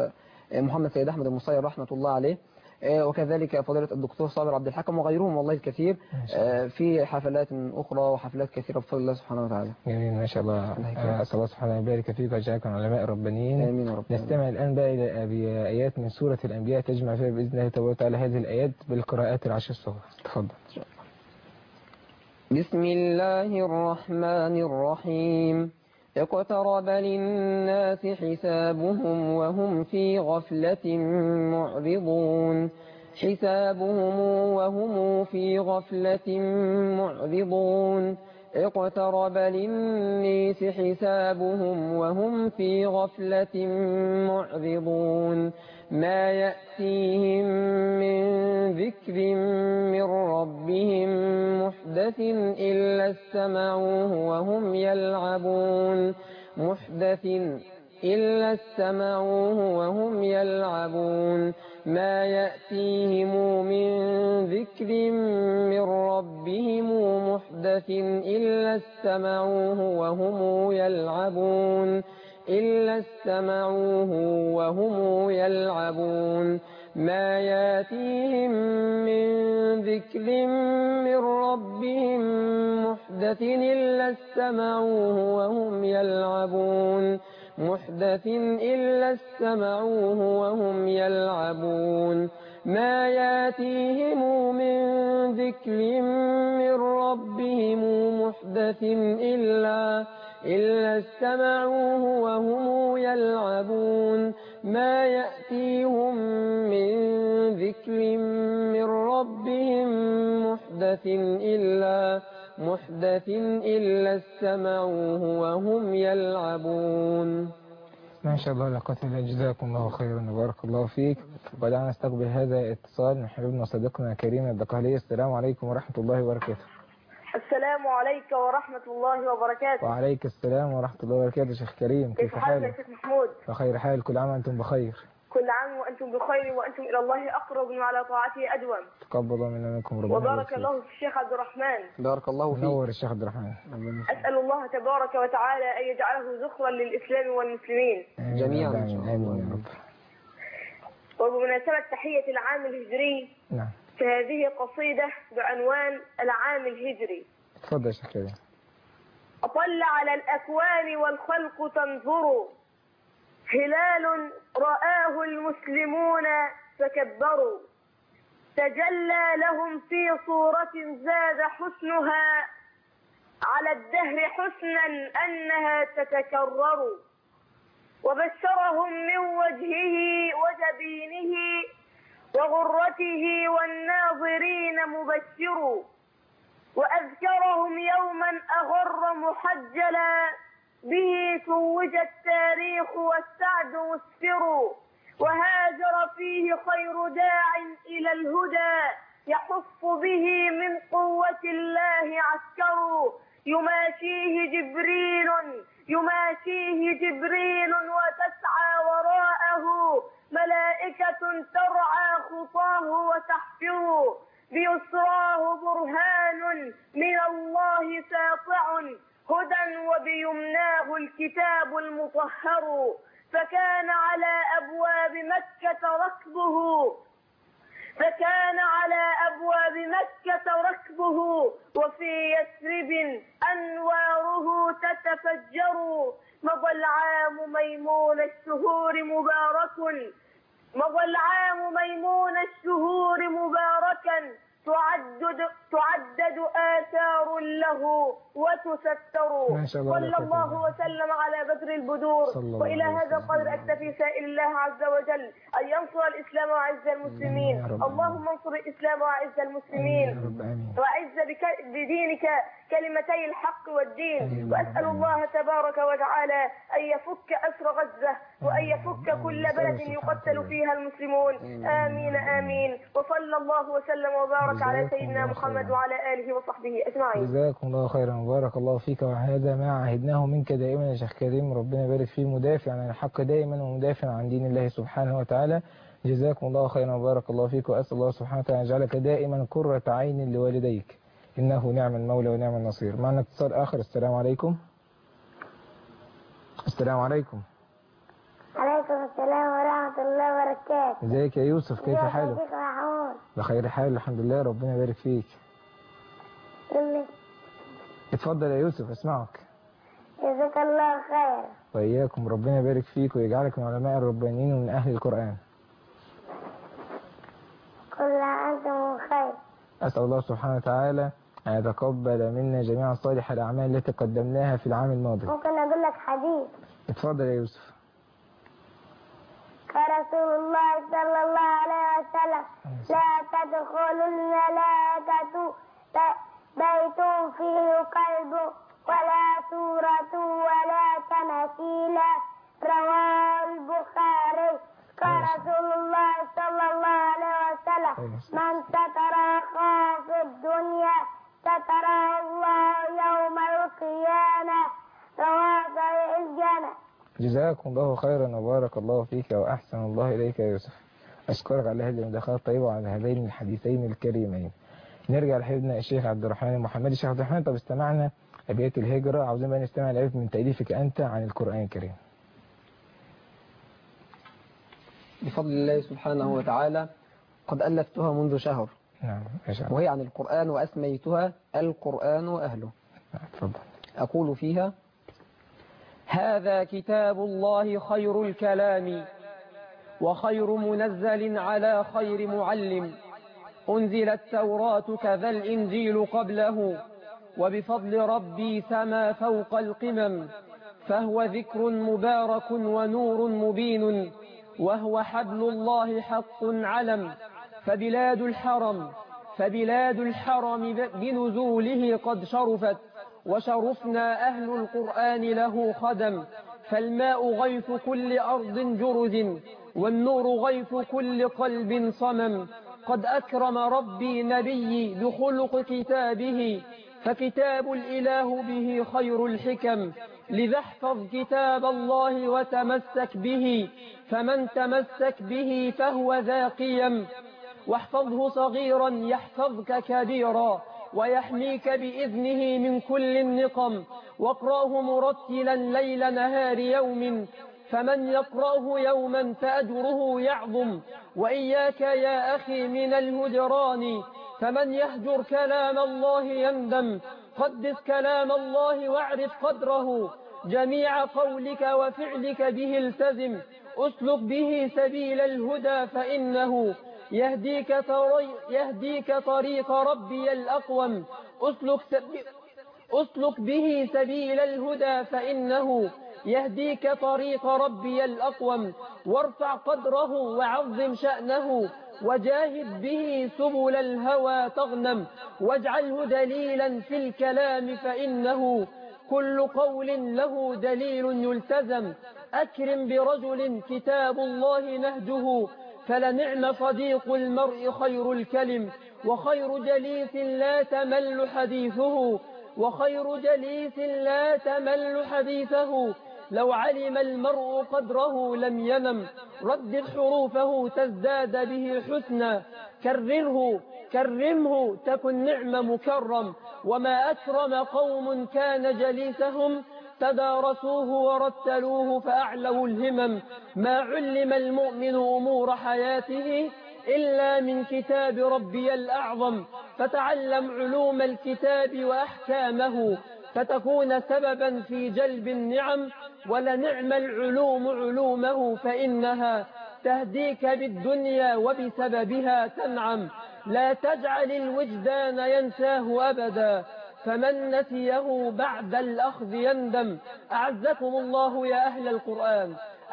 محمد سيد أحمد المصير رحمة الله عليه، وكذلك فضيلة الدكتور صابر عبد الحكم وغيرهم والله الكثير في حفلات أخرى وحفلات كثيرة بفضل الله سبحانه وتعالى. جميل ما شاء الله. أسأل الله سبحانه يبارك فيك ويجعلكم علماء ربانيين. آمين يا رب. نستمع الآن بقى إلى آيات من سورة الأنبياء تجمع فيها بإذن الله تبارك وتعالى هذه الآيات بالقراءات العشر الصغرى. تفضل. بسم الله الرحمن الرحيم. اقترب للناس حسابهم وهم في غفلة معرضون حسابهم وهم في غفلة معرضون اقترب للناس حسابهم وهم في غفلة معرضون ما يأتيهم من ذكر من ربهم محدث إلا استمعوه وهم يلعبون محدث إلا استمعوه وهم يلعبون ما يأتيهم من ذكر من ربهم محدث إلا استمعوه وهم يلعبون إلا استمعوه وهم يلعبون ما ياتيهم من ذكر من ربهم محدث إلا استمعوه وهم يلعبون محدث إلا استمعوه وهم يلعبون ما ياتيهم من ذكر من ربهم محدث إلا إلا استمعوه وهم يلعبون ما يأتيهم من ذكر من ربهم محدث إلا محدث إلا استمعوه وهم يلعبون. ما شاء الله لا قوة إلا بالله. جزاكم الله خيرا وبارك الله فيك. ودعنا نستقبل هذا الاتصال من حبيبنا وصديقنا كريم الدقهلي. السلام عليكم ورحمة الله وبركاته. السلام عليكم ورحمة الله وبركاته. وعليك السلام ورحمة الله وبركاته. شيخ كريم كيف حالك؟ يا شيخ محمود؟ بخير حال، كل عام وأنتم بخير. كل عام وأنتم بخير وأنتم إلى الله أقرب وعلى طاعته أدوم. تقبل منا منكم ربنا. وبارك الله في الشيخ عبد الرحمن. بارك الله فيك. نور الشيخ عبد الرحمن. أسأل الله تبارك وتعالى أن يجعله ذخرا للإسلام والمسلمين جميعا. آمين يا رب. وبمناسبة تحية العام الهجري نعم فهذه قصيدة بعنوان العام الهجري. تفضل يا شيخ كريم. أطل على الأكوان والخلق تنظر هلال رآه المسلمون فكبروا تجلى لهم في صورة زاد حسنها على الدهر حسنا أنها تتكرر وبشرهم من وجهه وجبينه وغرته والناظرين مبشر وأذكرهم يوما أغر محجلا به توج التاريخ والسعد مسفر وهاجر فيه خير داع إلى الهدى يحف به من قوة الله عسكر يماشيه جبريل يماشيه جبريل وتسعى وراءه ملائكة ترعى خطاه وتحفر بيسراه برهان من الله ساطع هدى وبيمناه الكتاب المطهر فكان على أبواب مكة ركبه فكان على أبواب مكة ركبه وفي يثرب أنواره تتفجر مضى العام ميمون الشهور مبارك مضى العام ميمون الشهور مباركا تعدد تعدد آثار له وتستر صلى الله وسلم على بدر البدور وإلى هذا القدر أكتفي سائل الله عز وجل أن ينصر الإسلام وعز المسلمين. اللهم انصر الإسلام وعز المسلمين وعز بدينك كلمتي الحق والدين. وأسأل الله تبارك وتعالى أن يفك أسر غزة وأن يفك كل بلد يقتل فيها المسلمون. آمين آمين. وصلى الله وسلم وبارك على سيدنا محمد وعلى آله وصحبه أجمعين. جزاكم الله خيرا وبارك الله فيك. وهذا ما عهدناه منك دائما يا شيخ كريم، ربنا يبارك فيه، مدافع عن الحق دائما ومدافع عن دين الله سبحانه وتعالى. جزاكم الله خيرا وبارك الله فيك. وأسأل الله سبحانه وتعالى يجعلك دائما قرة عين لوالديك، إنه نعم المولى ونعم النصير. معنا اتصال آخر. السلام عليكم. السلام عليكم. عليكم السلام ورحمة الله وبركاته. ازيك يا يوسف؟ كيف حالك؟ ازيك يا محمود؟ بخير حال الحمد لله، ربنا يبارك فيك. قولي. اتفضل يا يوسف اسمعك. جزاك الله خير. وإياكم، ربنا يبارك فيك ويجعلك من علماء الربانيين ومن أهل القرآن. كل عام وأنتم بخير. أسأل الله سبحانه وتعالى أن يتقبل منا جميعا صالح الأعمال التي قدمناها في العام الماضي. ممكن أقول لك حديث؟ اتفضل يا يوسف. قال رسول الله صلى الله عليه وسلم: لا تدخلوا الملائكة بيت فيه قلب ولا سورة ولا تمثيل. رواه البخاري. قال رسول الله صلى الله عليه وسلم: من ستر أخاه في الدنيا ستره الله يوم القيامة. رواه صحيح الجامع. جزاكم الله خيرا وبارك الله فيك وأحسن الله إليك يا يوسف. أشكرك على هذه المداخلات الطيبة وعلى هذين الحديثين الكريمين. نرجع لحبيبنا الشيخ عبد الرحمن المحمدي. الشيخ عبد الرحمن، طب استمعنا أبيات الهجرة، عاوزين بقى نستمع لأبيات من تأليفك أنت عن القرآن الكريم. بفضل الله سبحانه وتعالى قد ألفتها منذ شهر. نعم ما شاء الله. وهي عن القرآن وأسميتها القرآن وأهله. اتفضل. أقول فيها: هذا كتاب الله خير الكلام وخير منزل على خير معلم. أنزل التوراة كذا الإنجيل قبله وبفضل ربي سما فوق القمم. فهو ذكر مبارك ونور مبين وهو حبل الله حق علم. فبلاد الحرم فبلاد الحرم بنزوله قد شرفت وشرفنا أهل القرآن له خدم. فالماء غيث كل أرض جرز والنور غيث كل قلب صمم. قد أكرم ربي نبي بخلق كتابه فكتاب الإله به خير الحكم. لذا احفظ كتاب الله وتمسك به فمن تمسك به فهو ذا قيم. واحفظه صغيرا يحفظك كبيرا ويحميك بإذنه من كل النقم. واقرأه مرتلا ليل نهار يوم فمن يقرأه يوما فأجره يعظم. وإياك يا أخي من الهجران فمن يهجر كلام الله يندم. قدس كلام الله واعرف قدره جميع قولك وفعلك به التزم. أسلك به سبيل الهدى فإنه يهديك, طري يهديك طريق ربي الأقوم. أسلك, سبي أسلك به سبيل الهدى فإنه يهديك طريق ربي الأقوم. وارفع قدره وعظم شأنه وجاهد به سبل الهوى تغنم. واجعله دليلا في الكلام فإنه كل قول له دليل يلتزم. أكرم برجل كتاب الله نهجه فلنعم صديق المرء خير الكلم. وخير جليس لا تمل حديثه وخير جليس لا تمل حديثه. لو علم المرء قدره لم ينم. ردد حروفه تزداد به حسنا. كرره كرمه تكن نعم مكرم. وما أكرم قوم كان جليسهم تدارسوه ورتلوه فأعلوا الهمم. ما علم المؤمن أمور حياته إلا من كتاب ربي الأعظم. فتعلم علوم الكتاب وأحكامه فتكون سببا في جلب النعم. ولنعم العلوم علومه فإنها تهديك بالدنيا وبسببها تنعم. لا تجعل الوجدان ينساه أبدا فمن نسيه بعد الأخذ يندم. أعزكم الله يا أهل القرآن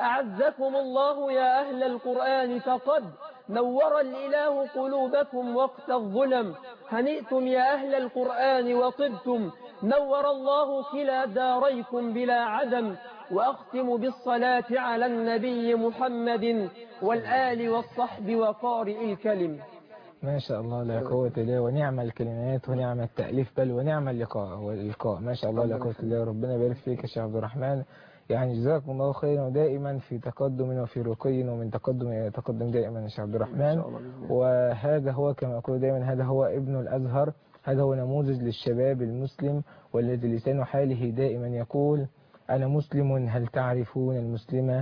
أعزكم الله يا أهل القرآن فقد نور الإله قلوبكم وقت الظلم. هنئتم يا أهل القرآن وطبتم نور الله كلا داريكم بلا عدم. وأختم بالصلاة على النبي محمد والآل والصحب وقارئ الكلم. ما شاء الله لا قوة إلا ونعم الكلمات ونعم التأليف بل ونعم اللقاء والإلقاء. ما شاء الله لا قوة إلا ربنا يبارك فيك يا شيخ عبد الرحمن. يعني جزاكم الله خيرا ودائما في تقدم وفي رقي ومن تقدم إلى تقدم دائما يا شيخ عبد الرحمن. وهذا هو كما أقول دائما هذا هو ابن الأزهر. هذا هو نموذج للشباب المسلم والذي لسان حاله دائما يقول أنا مسلم هل تعرفون المسلمة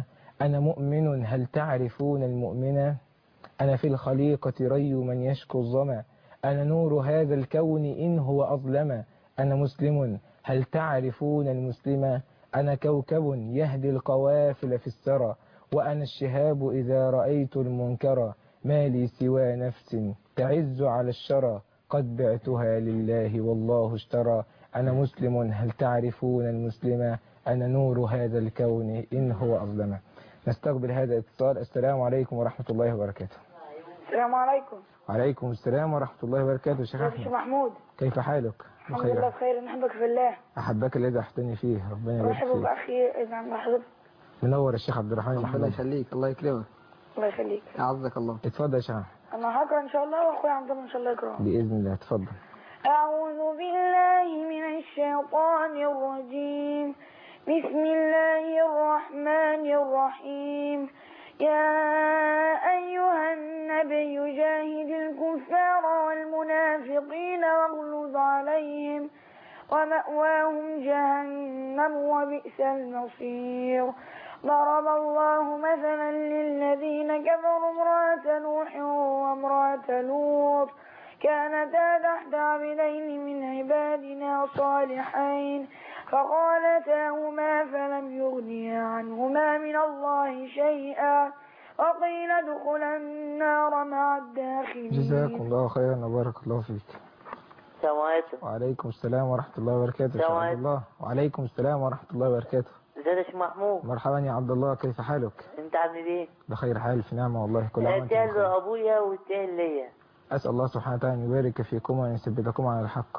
أنا مؤمن هل تعرفون المؤمن؟ أنا في الخليقة ري من يشكو الظما، أنا نور هذا الكون إن هو أظلم. أنا مسلم هل تعرفون المسلم؟ أنا كوكب يهدي القوافل في السرى، وأنا الشهاب إذا رأيت المنكر، ما لي سوى نفس تعز على الشرى، قد بعتها لله والله اشترى. أنا مسلم هل تعرفون المسلم؟ أنا نور هذا الكون إن هو أظلم. نستقبل هذا الاتصال. السلام عليكم ورحمة الله وبركاته. السلام عليكم. وعليكم السلام ورحمة الله وبركاته. شيخ أحمد محمود، كيف حالك؟ الحمد لله بخير، نحبك في الله. أحبك الذي أحسنني فيه، ربنا يبارك فيك. مرحبا بأخي إذا مرحبا. منور الشيخ عبد الرحمن محمود. الله يخليك، الله يكرمك. الله يخليك. أعزك الله. اتفضل يا شيخ. أنا هقرأ إن شاء الله وأخوي عبد الله إن شاء الله يقرأ. بإذن الله. اتفضل. أعوذ بالله من الشيطان الرجيم. بسم الله الرحمن الرحيم. يا أيها النبي جاهد الكفار والمنافقين واغلظ عليهم ومأواهم جهنم وبئس المصير. ضرب الله مثلا للذين كفروا امرأة نوح وامرأة لوط كانتا تحت عبدين من عبادنا صالحين فخالتاهما فلم يغنيا عنهما من الله شيئا وقيل ادخلا النار مع الداخلين. جزاكم الله خيرا وبارك الله فيك. السلام عليكم. وعليكم السلام ورحمة الله وبركاته. السلام عليكم. الله. وعليكم السلام ورحمة الله وبركاته. ازيك يا شيخ محمود؟ مرحبا يا عبد الله، كيف حالك؟ انت عامل ايه؟ بخير حال، في نعمة والله. كل عام وانتم التهل بخير. ابويا والتهل ليا. أسأل الله سبحانه وتعالى أن يبارك فيكم وأن يثبتكم على الحق.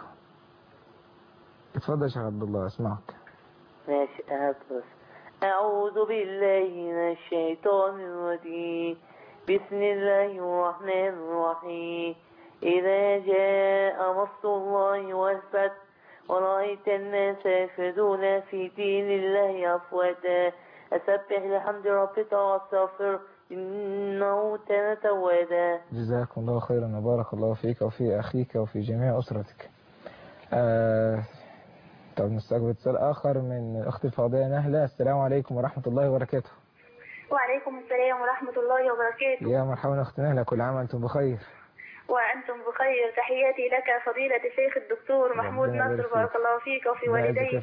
اتفضل يا شيخ عبد الله، اسمعك. ماشي انا بس. أعوذ بالله من الشيطان الرجيم. بسم الله الرحمن الرحيم. إذا جاء نصر الله والفتح ورأيت الناس يفيضون في دين الله أفواجا أسبح بحمد ربك واستغفره إنه كان توابا. جزاكم الله خيرا وبارك الله فيك وفي أخيك وفي جميع أسرتك. آه طب نستقبل اتصال آخر من الأخت الفاضلة نهلة. السلام عليكم ورحمة الله وبركاته. وعليكم السلام ورحمة الله وبركاته. يا مرحبا أخت نهلة، كل عام وأنتم بخير. وأنتم بخير. تحياتي لك فضيلة الشيخ الدكتور محمود نصر، بارك الله فيك وفي والديك،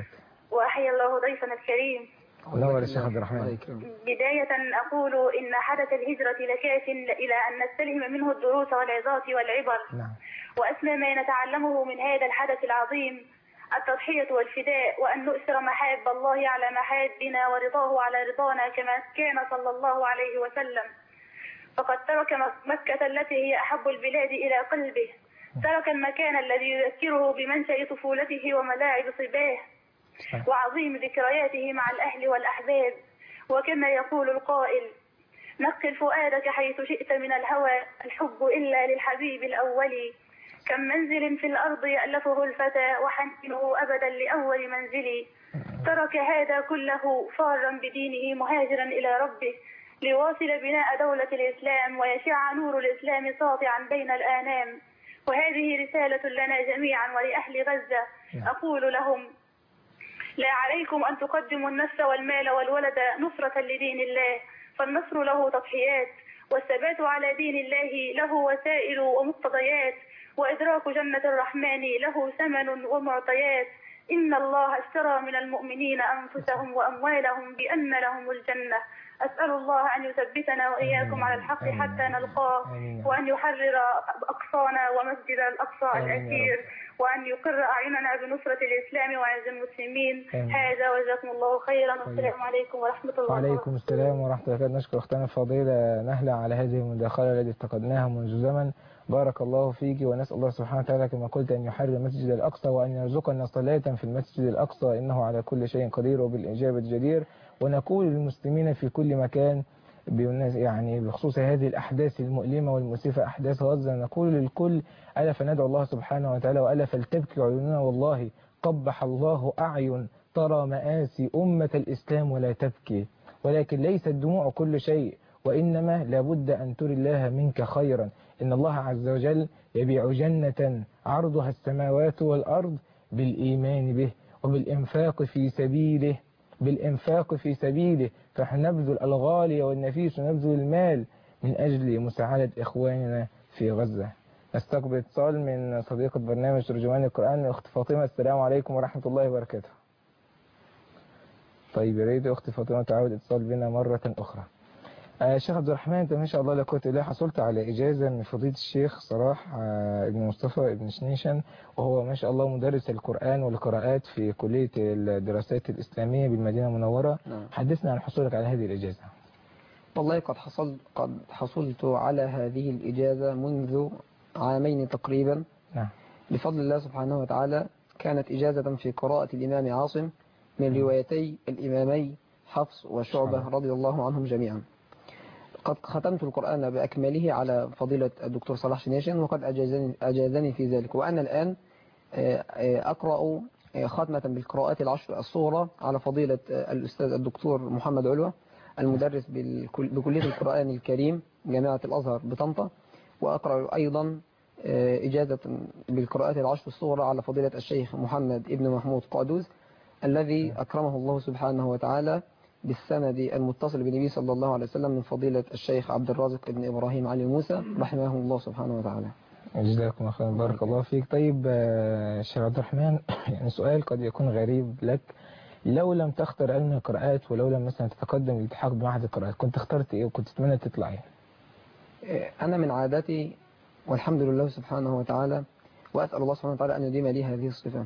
وأحيا الله ضيفنا الكريم. ونور الشيخ عبد الرحمن. بداية أقول إن حدث الهجرة لكاف إلى أن نستلهم منه الدروس والعظات والعبر. نعم. وأسمى ما نتعلمه من هذا الحدث العظيم التضحية والفداء، وأن نؤثر محاب الله على محابنا ورضاه على رضانا كما كان صلى الله عليه وسلم. فقد ترك مكة التي هي أحب البلاد إلى قلبه، ترك المكان الذي يذكره بمنشأ طفولته وملاعب صباه وعظيم ذكرياته مع الأهل والأحباب. وكما يقول القائل: نقل فؤادك حيث شئت من الهوى، الحب إلا للحبيب الأول. كم منزل في الأرض يألفه الفتى وحنينه أبدا لأول منزلي. ترك هذا كله فارا بدينه مهاجرا إلى ربه ليواصل بناء دولة الإسلام ويشع نور الإسلام ساطعا بين الآنام. وهذه رسالة لنا جميعا ولأهل غزة. أقول لهم: لا عليكم أن تقدموا النفس والمال والولد نصرة لدين الله، فالنصر له تضحيات، والثبات على دين الله له وسائل ومقتضيات، وإدراك جنة الرحمن له ثمن ومعطيات. إن الله اشترى من المؤمنين أنفسهم وأموالهم بأن لهم الجنة. أسأل الله أن يثبتنا وإياكم على الحق حتى نلقاه، وأن يحرر أقصانا ومسجد الأقصى الأثير، وأن يقر أعيننا بنصرة الإسلام وعز المسلمين. هذا وجزاكم الله خيرا، والسلام عليكم ورحمة الله وبركاته. وعليكم السلام ورحمة الله وبركاته. نشكر أختنا الفضيلة نهلة على هذه المداخلة التي افتقدناها منذ زمن. بارك الله فيك، ونسأل الله سبحانه وتعالى كما قلت أن يحرر المسجد الأقصى وأن يرزقنا صلاة في المسجد الأقصى، إنه على كل شيء قدير وبالإجابة جدير. ونقول للمسلمين في كل مكان يعني بخصوص هذه الأحداث المؤلمة والمؤسفة، أحداث غزة، نقول للكل: ألا فندعو الله سبحانه وتعالى، وألا فلتبكي عيوننا. والله قبح الله أعين ترى مآسي أمة الإسلام ولا تبكي، ولكن ليس الدموع كل شيء، وإنما لابد أن تري الله منك خيرا. إن الله عز وجل يبيع جنة عرضها السماوات والأرض بالإيمان به وبالإنفاق في سبيله بالإنفاق في سبيله، فنحن نبذل الغالي والنفيس ونبذل المال من أجل مساعدة إخواننا في غزة. نستقبل اتصال من صديقة برنامج ترجمان القرآن أخت فاطمة. السلام عليكم ورحمة الله وبركاته. طيب يا ريت أخت فاطمة تعود اتصال بنا مرة أخرى. آه شيخ عبد الرحمن، أنت ما شاء الله لا قوة إلا بالله حصلت على إجازة من فضيلة الشيخ صلاح آه ابن مصطفى ابن شنيشن، وهو ما شاء الله مدرس القرآن والقراءات في كلية الدراسات الإسلامية بالمدينة المنورة. نعم. حدثنا عن حصولك على هذه الإجازة. والله قد حصلت قد حصلت على هذه الإجازة منذ عامين تقريبا. نعم. بفضل الله سبحانه وتعالى. كانت إجازة في قراءة الإمام عاصم من روايتي الإمامي حفص وشعبة رضي الله عنهم جميعا. قد ختمت القرآن بأكمله على فضيلة الدكتور صلاح شنيشن، وقد أجازني, أجازني في ذلك، وأنا الآن أقرأ ختمة بالقراءات العشر الصغرى على فضيلة الأستاذ الدكتور محمد علوة المدرس بكلية القرآن الكريم جامعة الأزهر بطنطا، وأقرأ أيضا إجازة بالقراءات العشر الصغرى على فضيلة الشيخ محمد ابن محمود قادوز الذي أكرمه الله سبحانه وتعالى بالسند المتصل بالنبي صلى الله عليه وسلم من فضيلة الشيخ عبد الرازق ابن إبراهيم علي موسى رحمه الله سبحانه وتعالى. جزاكم خيرا، بارك الله فيك. طيب شيخ عبد الرحمن، يعني سؤال قد يكون غريب لك، لو لم تختار علم القراءات ولو لم مثلا تتقدم للالتحاق بمعهد القراءات كنت اخترت ايه وكنت تتمنى تطلع ايه؟ أنا من عادتي والحمد لله سبحانه وتعالى، وأسأل الله سبحانه وتعالى أن يديم لي هذه الصفة،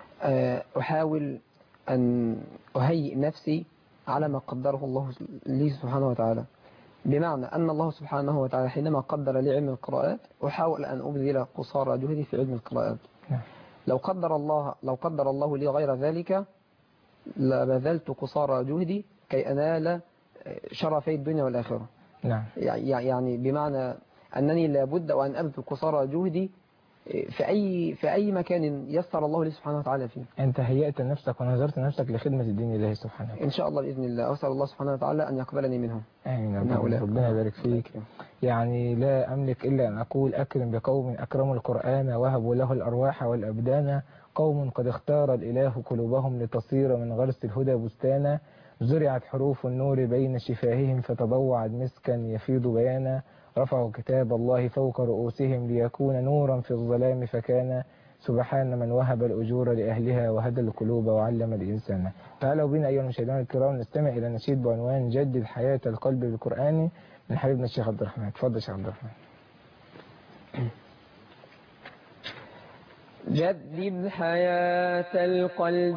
أحاول أن أهيئ نفسي على ما قدره الله لي سبحانه وتعالى، بمعنى أن الله سبحانه وتعالى حينما قدر لي علم القراءات أحاول أن أبذل قصارى جهدي في علم القراءات. لو قدر الله لو قدر الله لي غير ذلك لبذلت قصارى جهدي كي أنال شرفي الدنيا والآخرة. نعم. يعني بمعنى أنني لابد وأن أبذل قصارى جهدي في أي في أي مكان يسر الله لي سبحانه وتعالى فيه. أنت هيأت نفسك ونظرت نفسك لخدمة الدين الله سبحانه وتعالى. إن شاء الله بإذن الله، أسأل الله سبحانه وتعالى أن يقبلني منهم. آمين. ربنا يبارك فيك. يعني لا أملك إلا أن أقول أكرم بقوم أكرموا القرآن وهبوا له الأرواح والأبدان، قوم قد اختار الإله قلوبهم لتصير من غرس الهدى بستانا، زرعت حروف النور بين شفاههم فتضوعت مسكا يفيض بيانا، رفعوا كتاب الله فوق رؤوسهم ليكون نورا في الظلام فكان، سبحان من وهب الأجور لأهلها وهدى القلوب وعلم الإنسان. تعالوا بنا أيها المشاهدين الكرام نستمع إلى نشيد بعنوان جدد حياة القلب بالقرآن من حبيبنا الشيخ عبد الرحمن. تفضل الشيخ عبد الرحمن. جدد حياة القلب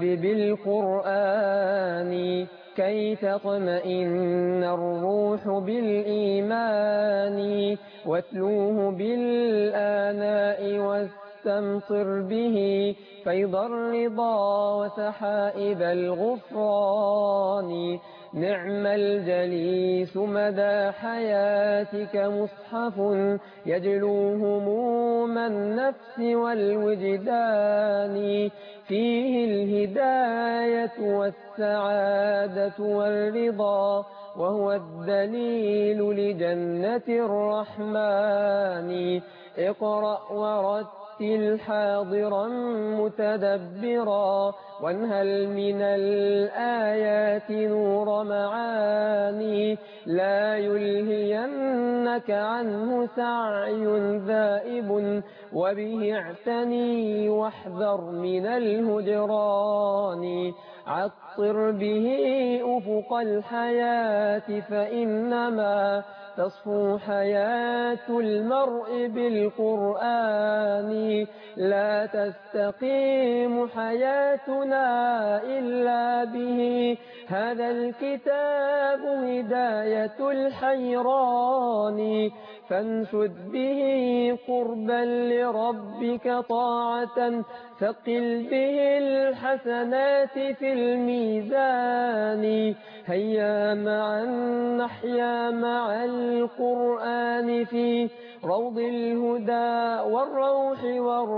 بالقرآن كي تطمئن الروح بالإيمان، واتلوه بالآناء واستمطر به فيض الرضا وسحائب الغفران. نعم الجليس مدى حياتك مصحف يجلو هموم النفس والوجدان، فيه الهداية والسعادة والرضا وهو الدليل لجنة الرحمن. اقرأ ورتل حاضرا متدبرا وانهل من الآيات نور معاني، لا يلهينك عنه سعي ذائب وبه اعتني واحذر من الهجران. عطر به أفق الحياة فإنما تصفو حياة المرء بالقرآن، لا تستقيم حياتنا إلا به، هذا الكتاب هداية الحيران. فانشد به قربا لربك طاعة، ثقل به الحسنات في الميزان. هيا معا نحيا مع القرآن في روض الهدى والروح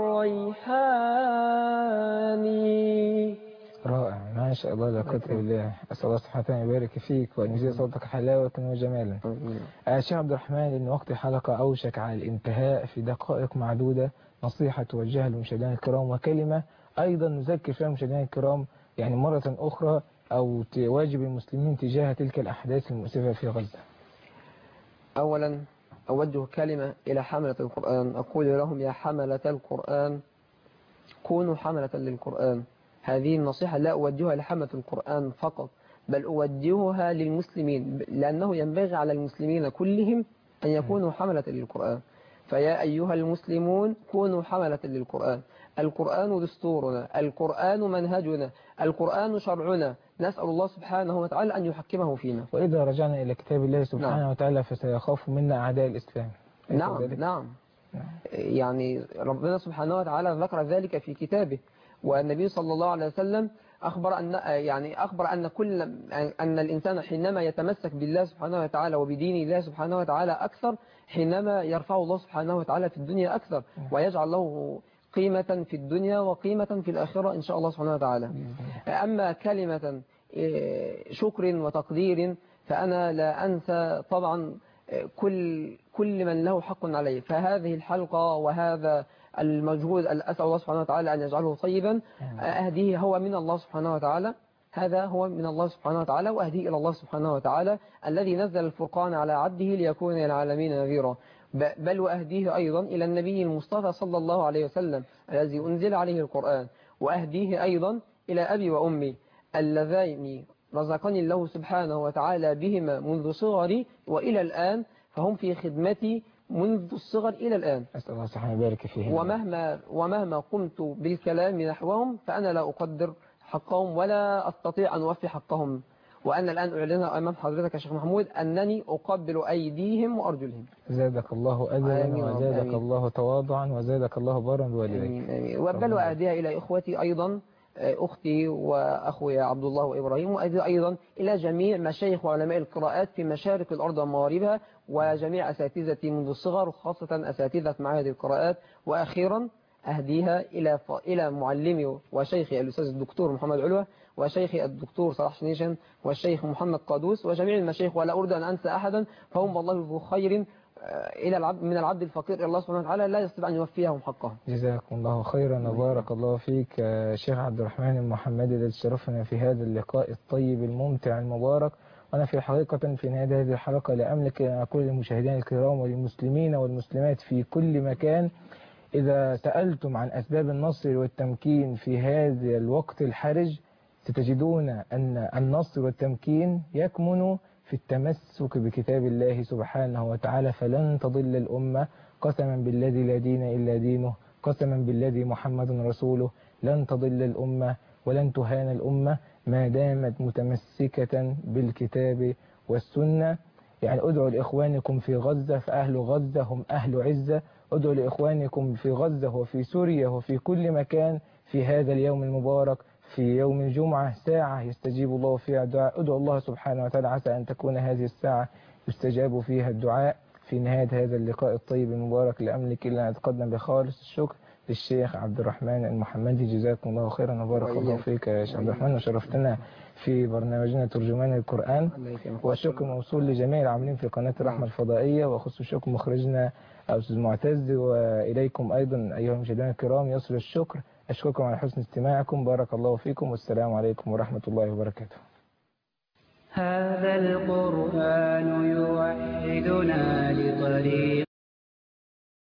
والريحان. رائع، ما شاء الله لا قوة إلا بالله. أسأل الله سبحانه وتعالى يبارك فيك وأن يزيد صوتك حلاوة وجمالا. شيخ عبد الرحمن، إن وقت الحلقة أوشك على الانتهاء، في دقائق معدودة نصيحة توجهها للمشاهدين الكرام وكلمة أيضا نذكر فيها المشاهدين الكرام يعني مرة أخرى أو واجب المسلمين تجاه تلك الأحداث المؤسفة في غزة؟ أولا أوجه كلمة إلى حملة القرآن، أقول لهم يا حملة القرآن كونوا حملة للقرآن. هذه النصيحة لا أوجهها لحملة القرآن فقط، بل أوجهها للمسلمين، لأنه ينبغي على المسلمين كلهم أن يكونوا حملة للقرآن. فيا أيها المسلمون كونوا حملة للقرآن. القرآن دستورنا، القرآن منهجنا، القرآن شرعنا، نسأل الله سبحانه وتعالى أن يحكمه فينا. وإذا رجعنا إلى كتاب الله سبحانه نعم. وتعالى فسيخاف منا أعداء الإسلام. نعم نعم يعني ربنا سبحانه وتعالى ذكر ذلك في كتابه، والنبي صلى الله عليه وسلم أخبر أن يعني أخبر أن كل أن الإنسان حينما يتمسك بالله سبحانه وتعالى وبدين الله سبحانه وتعالى أكثر، حينما يرفع الله سبحانه وتعالى في الدنيا أكثر ويجعل له قيمة في الدنيا وقيمة في الآخرة إن شاء الله سبحانه وتعالى. أما كلمة شكر وتقدير فأنا لا أنسى طبعا كل كل من له حق عليه. فهذه الحلقة وهذا المجهود أسأل الله سبحانه وتعالى أن يجعله طيبا، أهديه هو من الله سبحانه وتعالى، هذا هو من الله سبحانه وتعالى، وأهديه إلى الله سبحانه وتعالى الذي نزل الفرقان على عبده ليكون للعالمين نذيرا، بل وأهديه أيضا إلى النبي المصطفى صلى الله عليه وسلم الذي أنزل عليه القرآن، وأهديه أيضا إلى أبي وأمي اللذين رزقني الله سبحانه وتعالى بهما منذ صغري وإلى الآن، فهم في خدمتي منذ الصغر إلى الآن. أسأل الله سبحانه يبارك فيهم. ومهما, ومهما قمت بالكلام نحوهم فأنا لا أقدر حقهم ولا أستطيع أن أوفي حقهم. وأنا الآن أعلنها أمام حضرتك يا شيخ محمود أنني أقبل أيديهم وأرجلهم. زادك الله أجرا وزادك آمين. الله تواضعا وزادك الله برا بوالديك. وبل وأهديها إلى إخوتي أيضا، أختي وأخوي عبد الله وإبراهيم، وأهديها أيضا إلى جميع مشايخ وعلماء القراءات في مشارق الأرض ومغاربها، وجميع أساتذتي منذ الصغر خاصة أساتذة معاهد القراءات. وأخيرا أهديها إلى إلى معلمي وشيخي الأستاذ الدكتور محمد علوة، وشيخي الدكتور صلاح شنيشن، والشيخ محمد قادوس، وجميع المشايخ، ولا أريد أن أنسى أحدا، فهم والله ذو خير إلى العبد من العبد الفقير إلى الله سبحانه وتعالى لا يستطيع أن يوفيهم حقهم. جزاكم الله خيرا وبارك الله فيك شيخ عبد الرحمن المحمدي الذي شرفنا في هذا اللقاء الطيب الممتع المبارك. وأنا في حقيقة في نهاية هذه الحلقة لا أملك أن أقول للمشاهدين الكرام وللمسلمين والمسلمات في كل مكان: إذا سألتم عن أسباب النصر والتمكين في هذا الوقت الحرج ستجدون أن النصر والتمكين يكمن في التمسك بكتاب الله سبحانه وتعالى، فلن تضل الأمة قسما بالذي لا دين إلا دينه، قسما بالذي محمد رسوله، لن تضل الأمة ولن تهان الأمة ما دامت متمسكة بالكتاب والسنة. يعني ادعوا لإخوانكم في غزة، فأهل غزة هم أهل عزة. ادعوا لإخوانكم في غزة وفي سوريا وفي كل مكان في هذا اليوم المبارك، في يوم الجمعة ساعة يستجيب الله فيها الدعاء. ادعوا الله سبحانه وتعالى عسى أن تكون هذه الساعة يستجاب فيها الدعاء. في نهاية هذا اللقاء الطيب المبارك لا أملك إلا أن أتقدم بخالص الشكر للشيخ عبد الرحمن المحمدي. جزاكم الله خيرا وبارك الله فيك يا شيخ عبد الرحمن، وشرفتنا في برنامجنا ترجمان القرآن. والشكر موصول لجميع العاملين في قناة الرحمة الفضائية، وخصوص الشكر مخرجنا أستاذ معتز، وإليكم أيضا أيها المشاهدين الكرام يصل الشكر. أشكركم على حسن استماعكم، بارك الله فيكم، والسلام عليكم ورحمة الله وبركاته. هذا القرآن يوحدنا